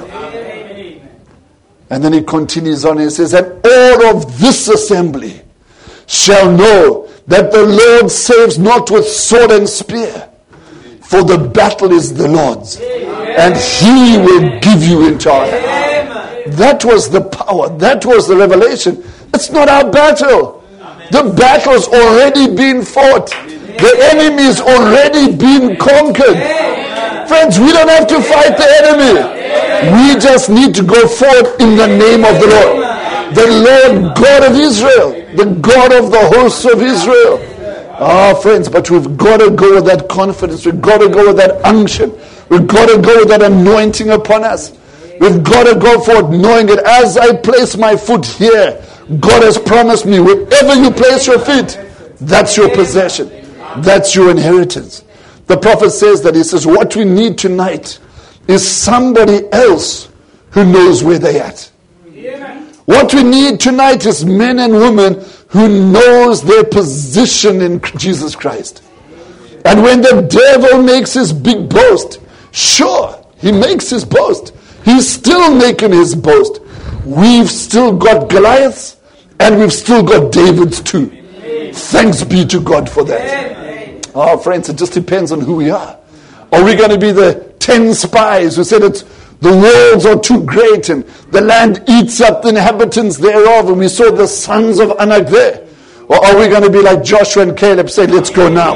And then he continues on and he says, and all of this assembly shall know that the Lord saves not with sword and spear, for the battle is the Lord's, and he will give you into our hand. That was the power. That was the revelation. It's not our battle. The battle's already been fought. The enemy's already been conquered. Friends, we don't have to fight the enemy. We just need to go forth in the name of the Lord. The Lord God of Israel. The God of the hosts of Israel. Ah, friends, but we've got to go with that confidence. We've got to go with that unction. We've got to go with that anointing upon us. We've got to go forth knowing that as I place my foot here, God has promised me, wherever you place your feet, that's your possession. That's your inheritance. The prophet says that, he says, what we need tonight is somebody else who knows where they're at. What we need tonight is men and women who knows their position in Jesus Christ. And when the devil makes his big boast, sure, he makes his boast. He's still making his boast. We've still got Goliaths and we've still got Davids too. Thanks be to God for that. Oh, friends, it just depends on who we are. Are we going to be the ten spies who said it's the walls are too great and the land eats up the inhabitants thereof, and we saw the sons of Anak there? Or are we going to be like Joshua and Caleb, say, let's go now?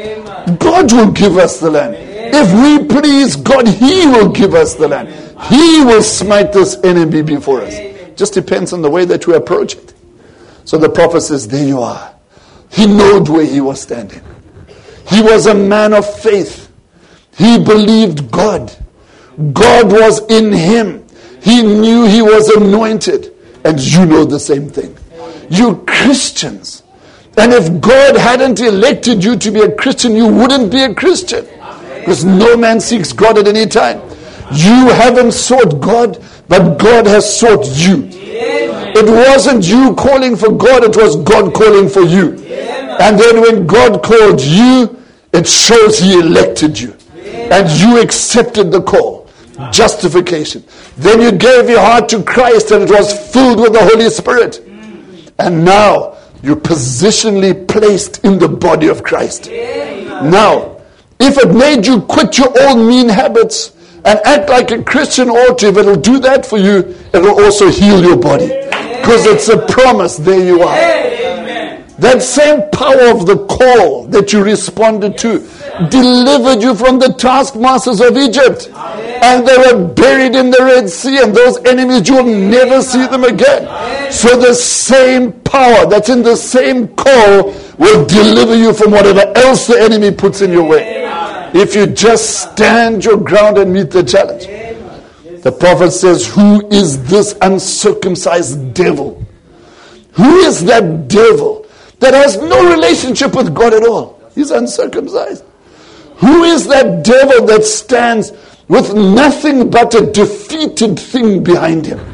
God will give us the land. If we please God, He will give us the land. He will smite this enemy before us. Just depends on the way that we approach it. So the prophet says, there you are. He knowed where he was standing. He was a man of faith. He believed God. God was in him. He knew he was anointed. And you know the same thing. You Christians. And if God hadn't elected you to be a Christian, you wouldn't be a Christian. Because no man seeks God at any time. You haven't sought God, but God has sought you. It wasn't you calling for God, it was God calling for you. And then when God called you, it shows He elected you. And you accepted the call. Justification. Then you gave your heart to Christ and it was filled with the Holy Spirit. And now you're positionally placed in the body of Christ. Now, if it made you quit your old mean habits and act like a Christian ought to, if it'll do that for you, it'll also heal your body. Because it's a promise, there you are. That same power of the call that you responded to delivered you from the taskmasters of Egypt. And they were buried in the Red Sea, and those enemies, you will never see them again. So the same power that's in the same call will deliver you from whatever else the enemy puts in your way. If you just stand your ground and meet the challenge. The prophet says, who is this uncircumcised devil? Who is that devil that has no relationship with God at all? He's uncircumcised. Who is that devil that stands with nothing but a defeated thing behind him?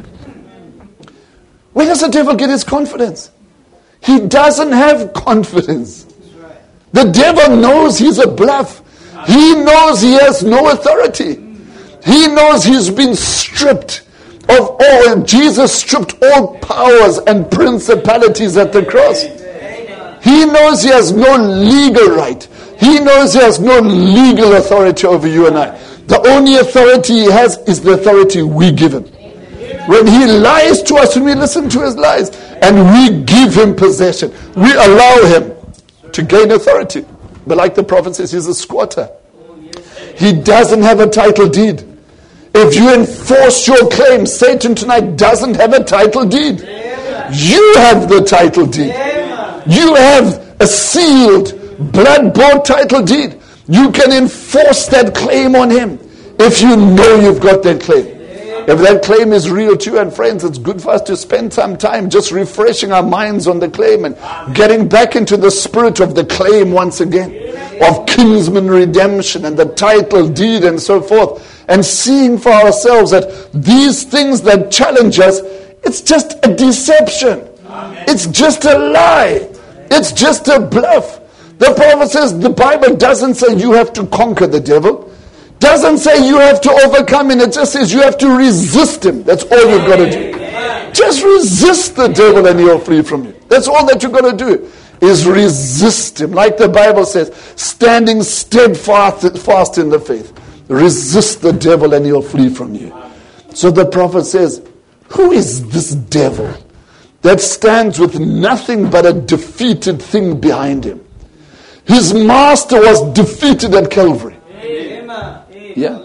Where does the devil get his confidence? He doesn't have confidence. The devil knows he's a bluff. He knows he has no authority. He knows he's been stripped of all. Jesus stripped all powers and principalities at the cross. He knows he has no legal right. He knows he has no legal authority over you and I. The only authority he has is the authority we give him. When he lies to us, when we listen to his lies, and we give him possession, we allow him to gain authority. But like the prophet says, he's a squatter. He doesn't have a title deed. If you enforce your claim, Satan tonight doesn't have a title deed. You have the title deed. You have a sealed, blood-bought title deed. You can enforce that claim on him if you know you've got that claim. If that claim is real to you, and friends, it's good for us to spend some time just refreshing our minds on the claim and getting back into the spirit of the claim once again, of kinsman redemption and the title deed and so forth, and seeing for ourselves that these things that challenge us, it's just a deception. It's just a lie. It's just a bluff. The prophet says the Bible doesn't say you have to conquer the devil. Doesn't say you have to overcome him. It just says you have to resist him. That's all you've got to do. Just resist the devil and he'll flee from you. That's all that you've got to do, is resist him. Like the Bible says, standing steadfast fast in the faith. Resist the devil and he'll flee from you. So the prophet says, who is this devil that stands with nothing but a defeated thing behind him? His master was defeated at Calvary. Yeah.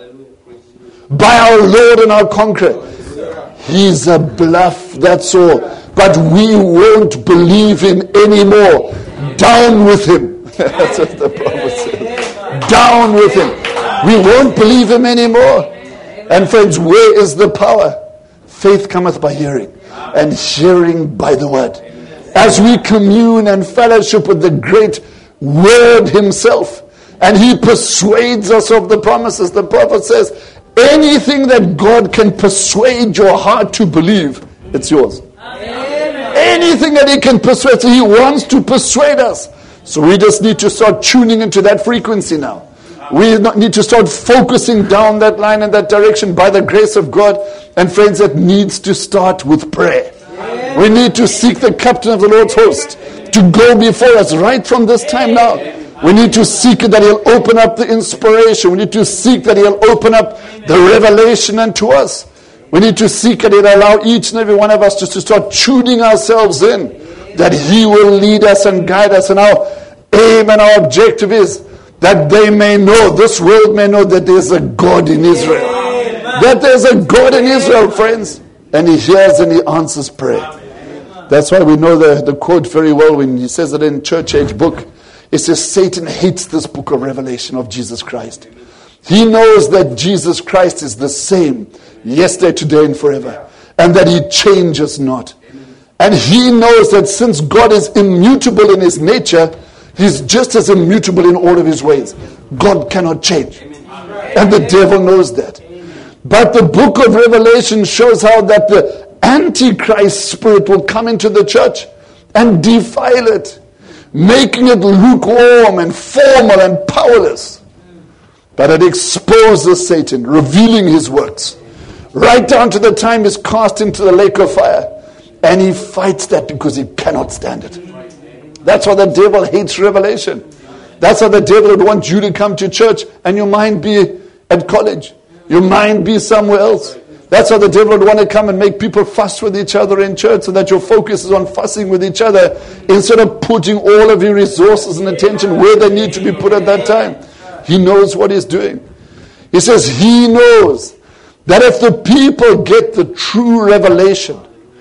By our Lord and our conqueror. He's a bluff, that's all. But we won't believe him anymore. Down with him. That's what the prophet says. Down with him. We won't believe him anymore. And friends, where is the power? Faith cometh by hearing, and hearing by the word. As we commune and fellowship with the great Word himself, and he persuades us of the promises. The prophet says, anything that God can persuade your heart to believe, it's yours. Amen. Anything that he can persuade, so he wants to persuade us. So we just need to start tuning into that frequency now. We need to start focusing down that line and that direction by the grace of God. And friends, that needs to start with prayer. We need to seek the captain of the Lord's host to go before us right from this time now. We need to seek that He'll open up the inspiration. We need to seek that He'll open up the revelation unto us. We need to seek that He'll allow each and every one of us just to start tuning ourselves in, that He will lead us and guide us. And our aim and our objective is that they may know, this world may know that there's a God in Israel. That there's a God in Israel, friends. And He hears and He answers prayer. That's why we know the, the quote very well when He says it in Church Age book. It says, Satan hates this book of Revelation of Jesus Christ. He knows that Jesus Christ is the same yesterday, today, and forever. And that He changes not. And he knows that since God is immutable in His nature, He's just as immutable in all of His ways. God cannot change. And the devil knows that. But the book of Revelation shows how that the Antichrist spirit will come into the church and defile it, making it lukewarm and formal and powerless. But it exposes Satan, revealing his works, right down to the time he's cast into the lake of fire. And he fights that because he cannot stand it. That's why the devil hates revelation. That's why the devil would want you to come to church and your mind be at college. Your mind be somewhere else. That's why the devil would want to come and make people fuss with each other in church, so that your focus is on fussing with each other instead of putting all of your resources and attention where they need to be put at that time. He knows what He's doing. He says He knows that if the people get the true revelation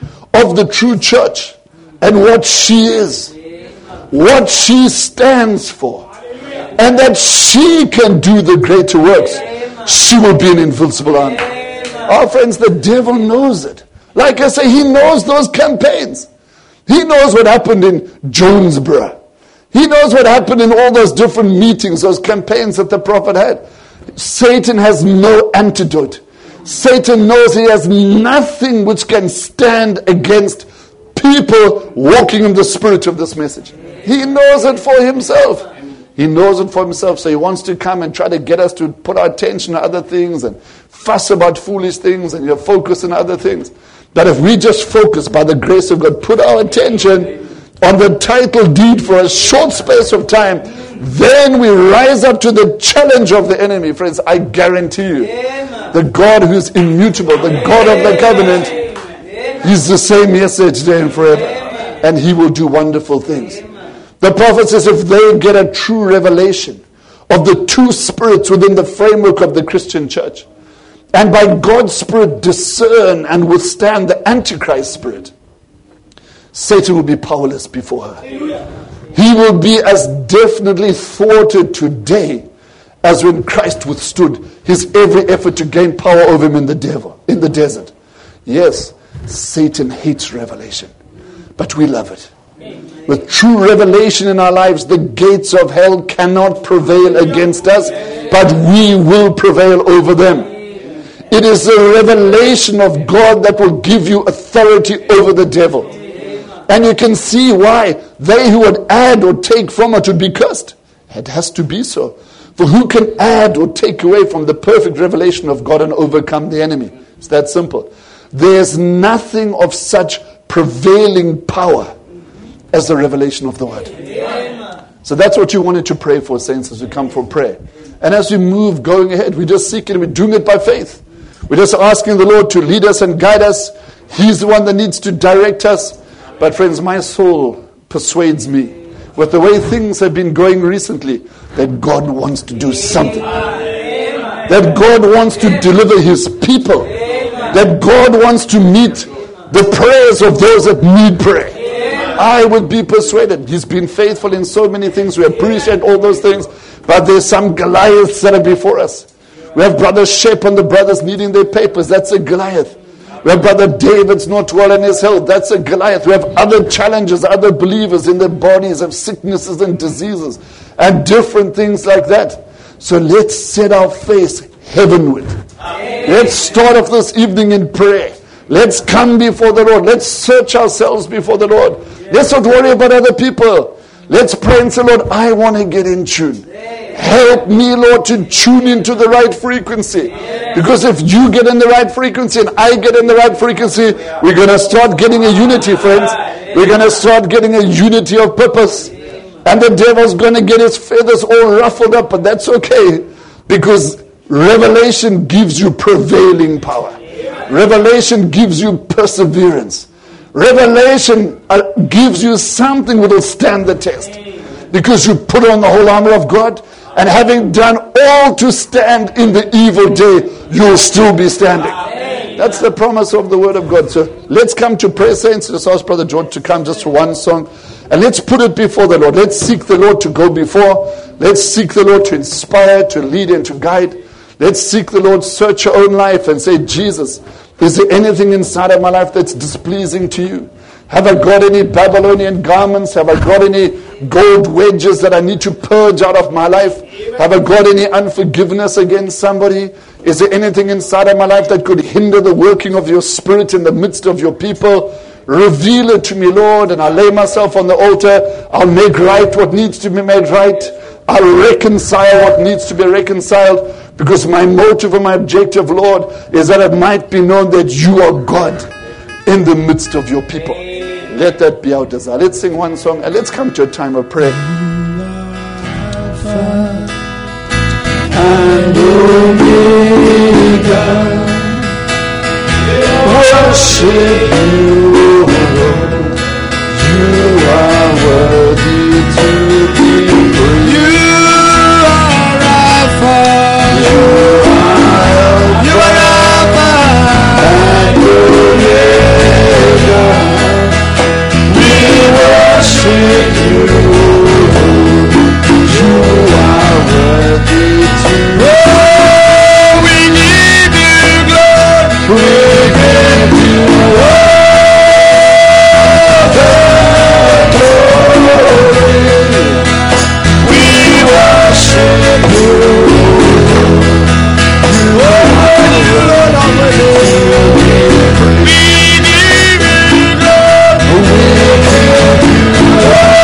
of the true church and what she is, what she stands for, and that she can do the greater works, she will be an invincible army. Our friends, the devil knows it. Like I say, he knows those campaigns. He knows what happened in Jonesboro. He knows what happened in all those different meetings, those campaigns that the prophet had. Satan has no antidote. Satan knows he has nothing which can stand against people walking in the spirit of this message. He knows it for himself. He knows it for himself, so he wants to come and try to get us to put our attention on other things and fuss about foolish things and your focus on other things. But if we just focus by the grace of God, put our attention on the title deed for a short space of time, then we rise up to the challenge of the enemy. Friends, I guarantee you, the God who is immutable, the God of the covenant, He's the same yesterday, today, and forever. And He will do wonderful things. The prophet says if they get a true revelation of the two spirits within the framework of the Christian church, and by God's Spirit discern and withstand the Antichrist spirit, Satan will be powerless before her. He will be as definitely thwarted today as when Christ withstood his every effort to gain power over him in the devil, in the desert. Yes, Satan hates revelation, but we love it. With true revelation in our lives, the gates of hell cannot prevail against us, but we will prevail over them. It is the revelation of God that will give you authority over the devil. And you can see why they who would add or take from it would be cursed. It has to be so. For who can add or take away from the perfect revelation of God and overcome the enemy? It's that simple. There's nothing of such prevailing power as the revelation of the Word. So that's what you wanted to pray for, saints, as we come for prayer. And as we move, going ahead, we just seek it, we're doing it by faith. We're just asking the Lord to lead us and guide us. He's the one that needs to direct us. But friends, my soul persuades me, with the way things have been going recently, that God wants to do something. That God wants to deliver His people. That God wants to meet the prayers of those that need prayer. I would be persuaded. He's been faithful in so many things. We appreciate all those things. But there's some Goliaths that are before us. We have Brother Shep and the brothers needing their papers. That's a Goliath. We have Brother David's not well in his health. That's a Goliath. We have other challenges, other believers in their bodies of sicknesses and diseases and different things like that. So let's set our face heavenward. Let's start off this evening in prayer. Let's come before the Lord. Let's search ourselves before the Lord. Let's not worry about other people. Let's pray and say, Lord, I want to get in tune. Help me, Lord, to tune into the right frequency. Because if you get in the right frequency and I get in the right frequency, we're going to start getting a unity, friends. We're going to start getting a unity of purpose. And the devil's going to get his feathers all ruffled up, but that's okay. Because revelation gives you prevailing power. Revelation gives you perseverance. Revelation uh, gives you something that will stand the test. Because you put on the whole armor of God, and having done all to stand in the evil day, you'll still be standing. That's the promise of the word of God. So let's come to prayer, saints. Just ask Brother George to come just for one song. And let's put it before the Lord. Let's seek the Lord to go before. Let's seek the Lord to inspire, to lead, and to guide. Let's seek the Lord, search your own life and say, Jesus, is there anything inside of my life that's displeasing to you? Have I got any Babylonian garments? Have I got any gold wedges that I need to purge out of my life? Have I got any unforgiveness against somebody? Is there anything inside of my life that could hinder the working of your spirit in the midst of your people? Reveal it to me, Lord, and I'll lay myself on the altar. I'll make right what needs to be made right. I'll reconcile what needs to be reconciled. Because my motive and my objective, Lord, is that it might be known that you are God in the midst of your people. Let that be our desire. Let's sing one song and let's come to a time of prayer. And Omega, worship you, Lord. You are worthy to be praised. You are Alpha. You are Alpha. You are Alpha and Omega. We worship you. You are worthy to be. Oh, we give you glory. We give you all the glory. We worship you. You are the Lord of the Lord. We give you glory. We give you all.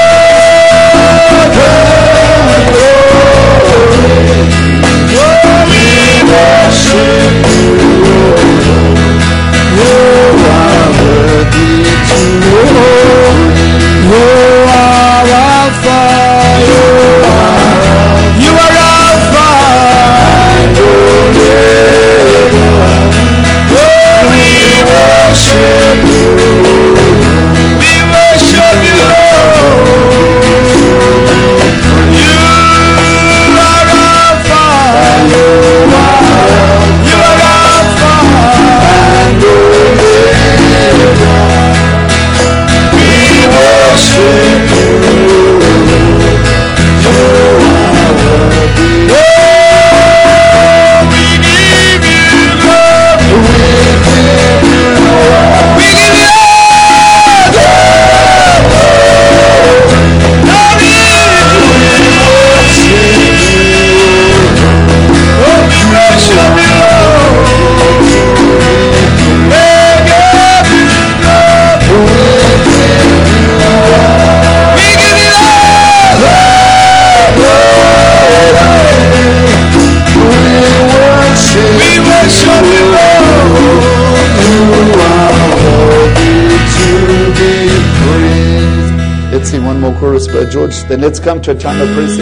Chorus by George. Then let's come to a time of praise.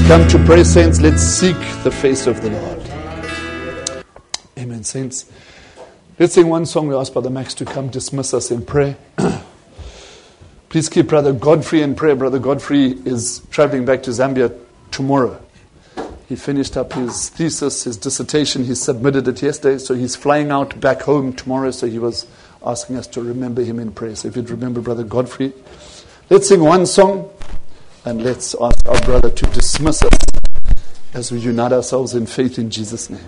come to pray, saints, let's seek the face of the Lord. Amen, saints. Let's sing one song. We ask Brother Max to come dismiss us in prayer. Please keep Brother Godfrey in prayer. Brother Godfrey is traveling back to Zambia tomorrow. He finished up his thesis, his dissertation. He submitted it yesterday, so he's flying out back home tomorrow. So he was asking us to remember him in prayer. So if you'd remember Brother Godfrey. Let's sing one song, and let's ask our brother to dismiss us as we unite ourselves in faith in Jesus' name.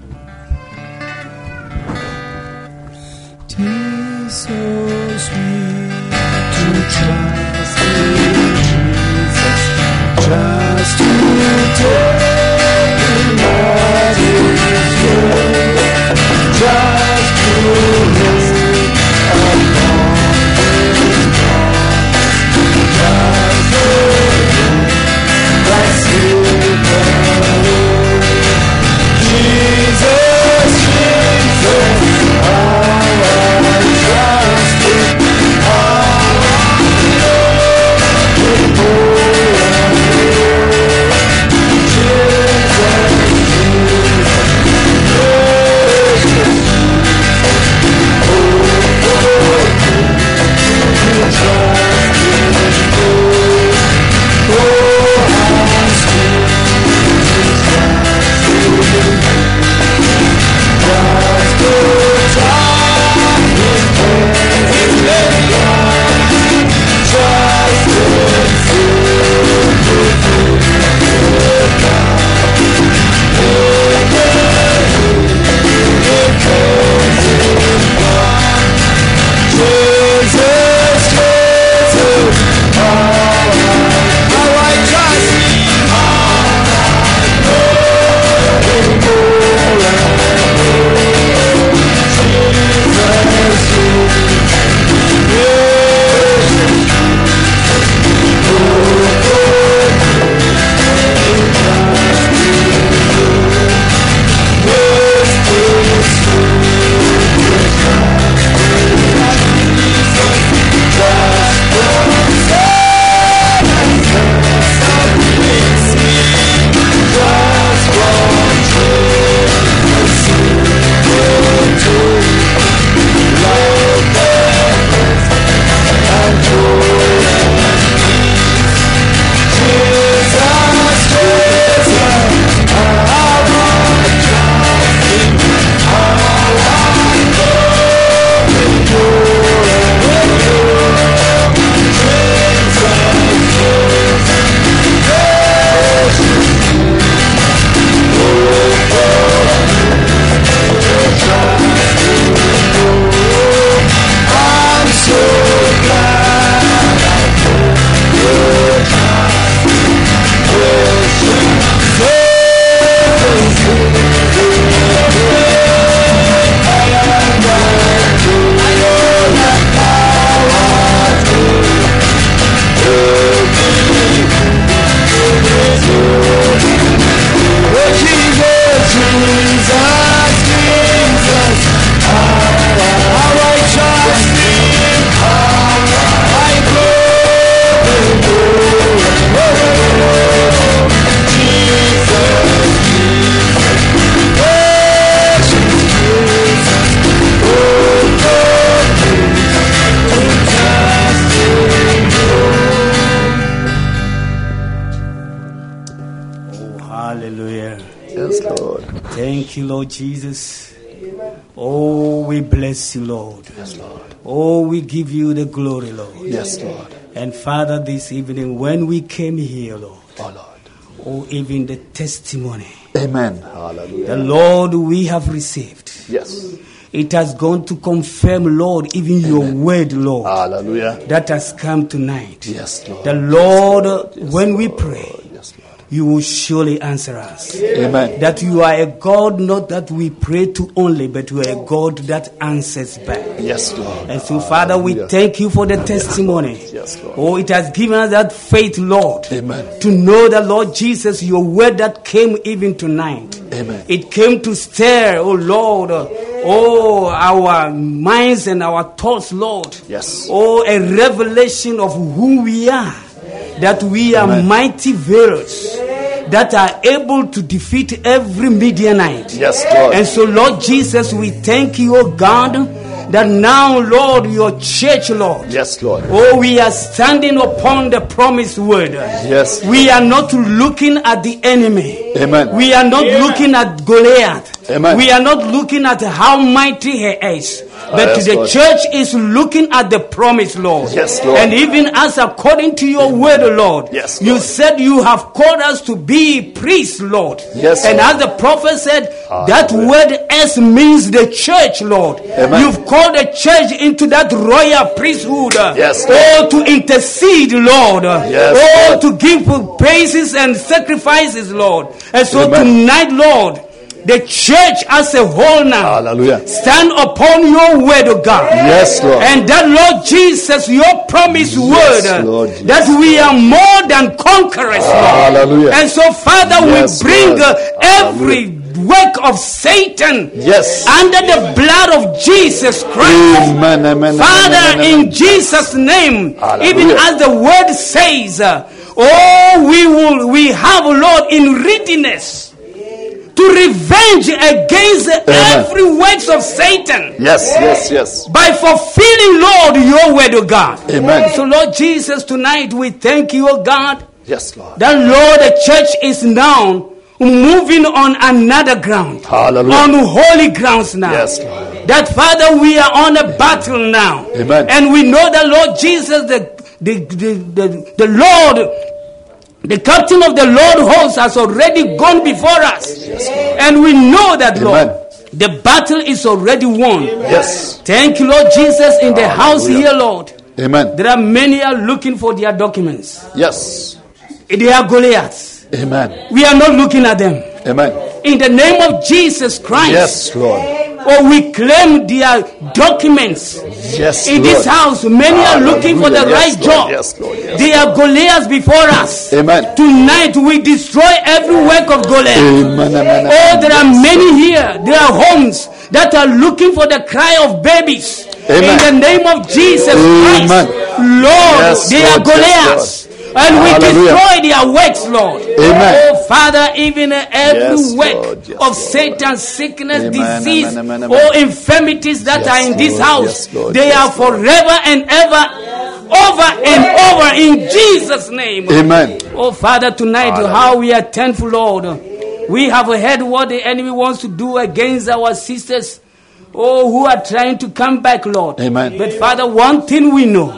Tis so sweet to trust in Jesus, just to take Him at His word, just to rest upon His promise, just to rest in the Lord. Jesus, Jesus, Thank you, Lord Jesus. Oh, we bless you, Lord. Yes, Lord. Oh, we give you the glory, Lord. Yes, Lord. And Father, this evening when we came here, Lord, Oh, Lord. oh, even the testimony, Amen. Hallelujah. the Lord we have received, Yes. it has gone to confirm, Lord, even your Amen. word, Lord, Hallelujah. that has come tonight. Yes, Lord. The Lord, Yes, Lord. Yes, when we Lord. pray, Yes, Lord. you will surely answer us. Amen. That you are a God not that we pray to only, but you are a God that answers back. Yes, Lord. And so, Father, we Hallelujah. thank you for the testimony. Yes, Lord. Oh, it has given us that faith, Lord, Amen. to know that, Lord Jesus, your word that came even tonight, Amen. it came to stir, oh Lord, oh, our minds and our thoughts, Lord. Yes. Oh, a revelation of who we are. That we are Amen. mighty warriors. that are able to defeat every Midianite. Yes, Lord. And so, Lord Jesus, we thank you, O God, that now, Lord, your church, Lord. Yes, Lord. Oh, we are standing upon the promised word. Yes. We are not looking at the enemy. Amen. We are not Amen. looking at Goliath. Amen. We are not looking at how mighty he is. But yes, the Lord. church is looking at the promise, Lord. Yes, Lord. And even as according to your word, Lord, Yes, you Lord. said you have called us to be priests, Lord. Yes, and Lord. as the prophet said, that Hallelujah. word S means the church, Lord. Amen. You've called the church into that royal priesthood. Yes, oh, to intercede, Lord. Yes, oh, Lord. to give praises and sacrifices, Lord. And so Amen. tonight, Lord, the church as a whole now Hallelujah. stand upon your word, O God. Yes, Lord. And that, Lord Jesus, your promised Yes, word, Lord, that yes, we are more than conquerors, Lord. Hallelujah. And so, Father, Yes, we bring Lord. uh, every work of Satan Yes. under the blood of Jesus Christ. Amen, amen, Father, amen, amen, in Jesus' name, Hallelujah. even as the word says, uh, oh, we will, we have, Lord, in readiness to revenge against every works of Satan. Yes, yes, yes. By fulfilling, Lord, your word, O God. Amen. So, Lord Jesus, tonight we thank you, O God, Yes, Lord. that, Lord, the church is now moving on another ground. Hallelujah. On holy grounds now. Yes, Lord. That, Father, we are on a battle now. Amen. And we know that, Lord Jesus, the, the, the, the, the Lord, the captain of the Lord host has already gone before us. Yes, Lord. And we know that, Lord, Amen. the battle is already won. Yes. Thank you, Lord Jesus, in the house Hallelujah. here, Lord. Amen. There are many are looking for their documents. Yes. They are Goliaths. Amen. We are not looking at them. Amen. In the name of Jesus Christ. Yes, Lord. Or we claim their documents. Yes, In Lord. this house, many are looking for the Hallelujah. right Yes, job. Lord. Yes, Lord. Yes, They are Goliaths before us. Amen. Tonight we destroy every work of Goliath. Amen, amen, Oh, amen. there are Yes, many here. There are homes that are looking for the cry of babies. Amen. In the name of Jesus Amen. Christ. Lord, Yes, they Lord. are Goliaths. Yes, And we Hallelujah. destroy their works, Lord. Amen. Oh, Father, even uh, every Yes, work Lord. Yes, of Lord. Satan's sickness, Amen, disease, amen, amen, amen. or infirmities that Yes, are in this Lord. house, Yes, Lord. they Yes, are Lord. forever and ever, over and over in Jesus' name. Amen. Oh, Father, tonight, Hallelujah. how we are thankful, Lord. We have heard what the enemy wants to do against our sisters, oh, who are trying to come back, Lord. Amen. But, Father, one thing we know.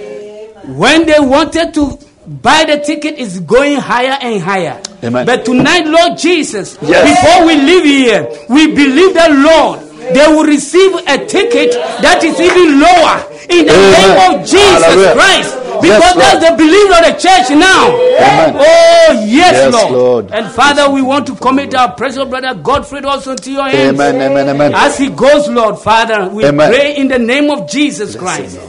When they wanted to buy the ticket, it's going higher and higher. Amen. But tonight, Lord Jesus, Yes. before we leave here, we believe that, Lord, they will receive a ticket that is even lower in the Amen. name of Jesus Hallelujah. Christ. Yes, Because Lord. that's the belief of the church now. Amen. Oh, yes, Yes, Lord. Lord. And Father, we want to commit our precious brother Godfrey also into your hands. Amen, amen, amen. As he goes, Lord, Father, we Amen. pray in the name of Jesus Christ.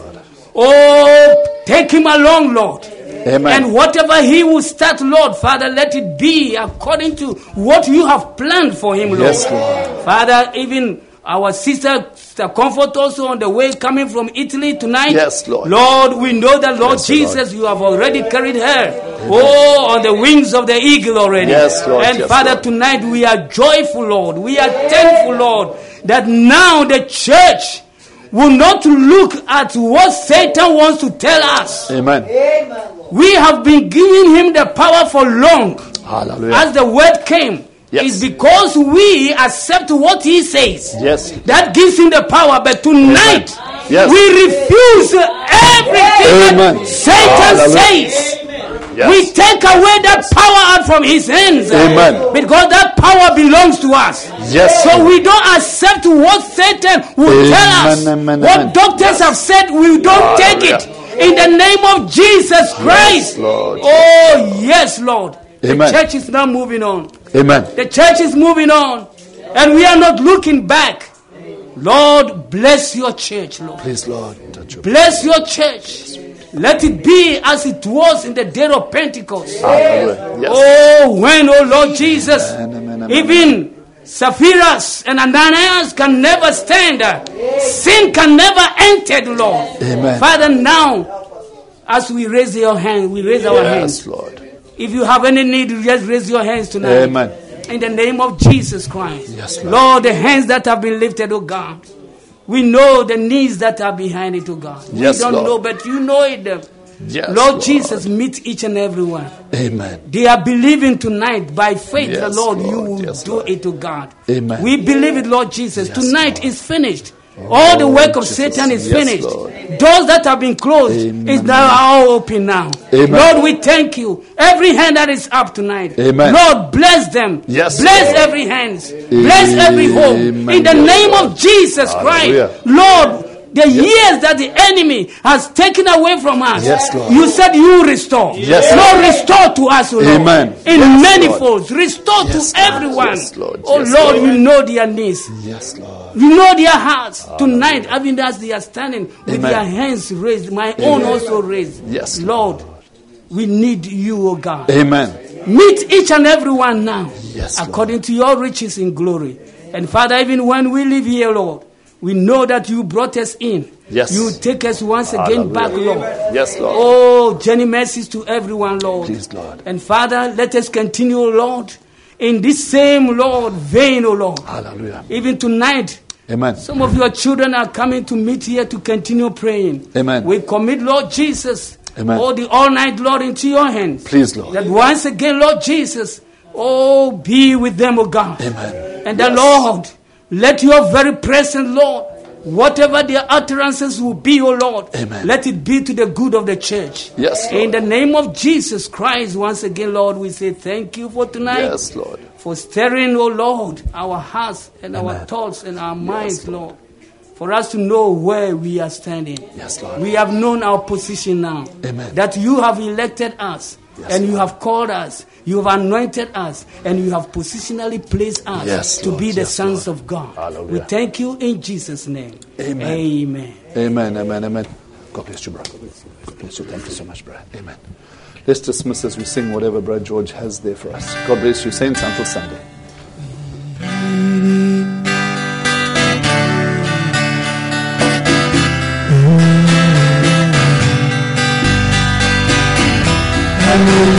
Oh, take him along, Lord. Amen. And whatever he will start, Lord, Father, let it be according to what you have planned for him, Lord. Yes, Lord. Father, even our sister, Sister Comfort, also on the way coming from Italy tonight. Yes, Lord. Lord, we know that, Lord Yes, Jesus, you have already carried her. Oh, on the wings of the eagle already. Yes, Lord. And Yes, Father, Lord. tonight we are joyful, Lord. We are thankful, Lord, that now the church will not look at what Satan wants to tell us. Amen. We have been giving him the power for long. Hallelujah. As the word came, Yes. it's because we accept what he says. Yes. That gives him the power. But tonight, Yes. we refuse everything Amen. that Satan Hallelujah. says. Yes. We take away that power out from his hands. Amen. Because that power belongs to us. Yes. So we don't accept what Satan will Amen, tell us. amen, What amen. doctors have said, we don't take Hallelujah. it. In the name of Jesus Christ. Lord. Oh, yes, Lord. Amen. The church is now moving on. Amen. The church is moving on. And we are not looking back. Lord, bless your church, Lord. Please, Lord, touch your Bless your church. Let it be as it was in the day of Pentecost. Hallelujah. Yes. Oh, when, oh Lord Jesus, Amen, amen, amen. even Sapphira's and Ananias can never stand. Sin can never enter, Lord. Amen. Father, now, as we raise your hand, we raise our Yes, hands. Lord. If you have any need, just raise your hands tonight. Amen. In the name of Jesus Christ. Yes, Lord. Lord, the hands that have been lifted, oh God. We know the needs that are behind it, oh God. Yes, we don't Lord. know, but you know it. Yes, Lord, Lord Jesus, meet each and every one. Amen. They are believing tonight by faith, Yes, the Lord, Lord. you will Yes, do Lord. it to God. Amen. We believe it, Lord Jesus. Yes, tonight Lord. is finished. All the work of Jesus. Satan is Yes, finished. Lord. Doors that have been closed Amen. is now all open now. Amen. Lord, we thank you. Every hand that is up tonight. Amen. Lord, bless them. Yes, bless Lord. every hands. Bless every home. Amen. In the Yes, name Lord. of Jesus Hallelujah. Christ. Lord, the years that the enemy has taken away from us, Yes, Lord. you said you restore. Yes, Lord, Lord. restore to us, O Lord. Amen. In Yes, many Lord. folds. Restore Yes, to Lord. everyone. Yes, Lord. Oh Yes, Lord, Lord. you know their needs. Yes, Lord. You know their hearts tonight, even as they are standing with Amen. their hands raised, my own also raised. Yes, Lord, we need you, O God. Amen. Meet each and every one now, Yes, Lord. according to your riches in glory. And Father, even when we live here, Lord, we know that you brought us in. Yes. You take us once again Hallelujah. back, Lord. Yes, Lord. Oh, journey mercies to everyone, Lord. Please, Lord. And Father, let us continue, Lord, in this same, Lord, vein, O Lord. Hallelujah. Even tonight, Amen. some of your children are coming to meet here to continue praying. Amen. We commit, Lord Jesus, Amen. all the all night, Lord, into your hands. Please, Lord. That once again, Lord Jesus, oh, be with them, O God. Amen. And the Yes. Lord, let your very presence, Lord, whatever their utterances will be, O Lord, Amen. let it be to the good of the church. Yes, Lord. In the name of Jesus Christ, once again, Lord, we say thank you for tonight. Yes, Lord. For stirring, O Lord, our hearts and our Amen. thoughts and our minds, Lord. For us to know where we are standing. Yes, Lord. We have known our position now. Amen. That you have elected us. Yes, and you Lord. have called us. You have anointed us. And you have positionally placed us Yes, to Lord. be the Yes, sons Lord. of God. Hallelujah. We thank you in Jesus' name. Amen. Amen. Amen, amen, amen. God bless you, bro. God bless you. Thank you so much, bro. Amen. Let's dismiss as we sing whatever Brother George has there for us. God bless you. Saints, until Sunday. Hallelujah.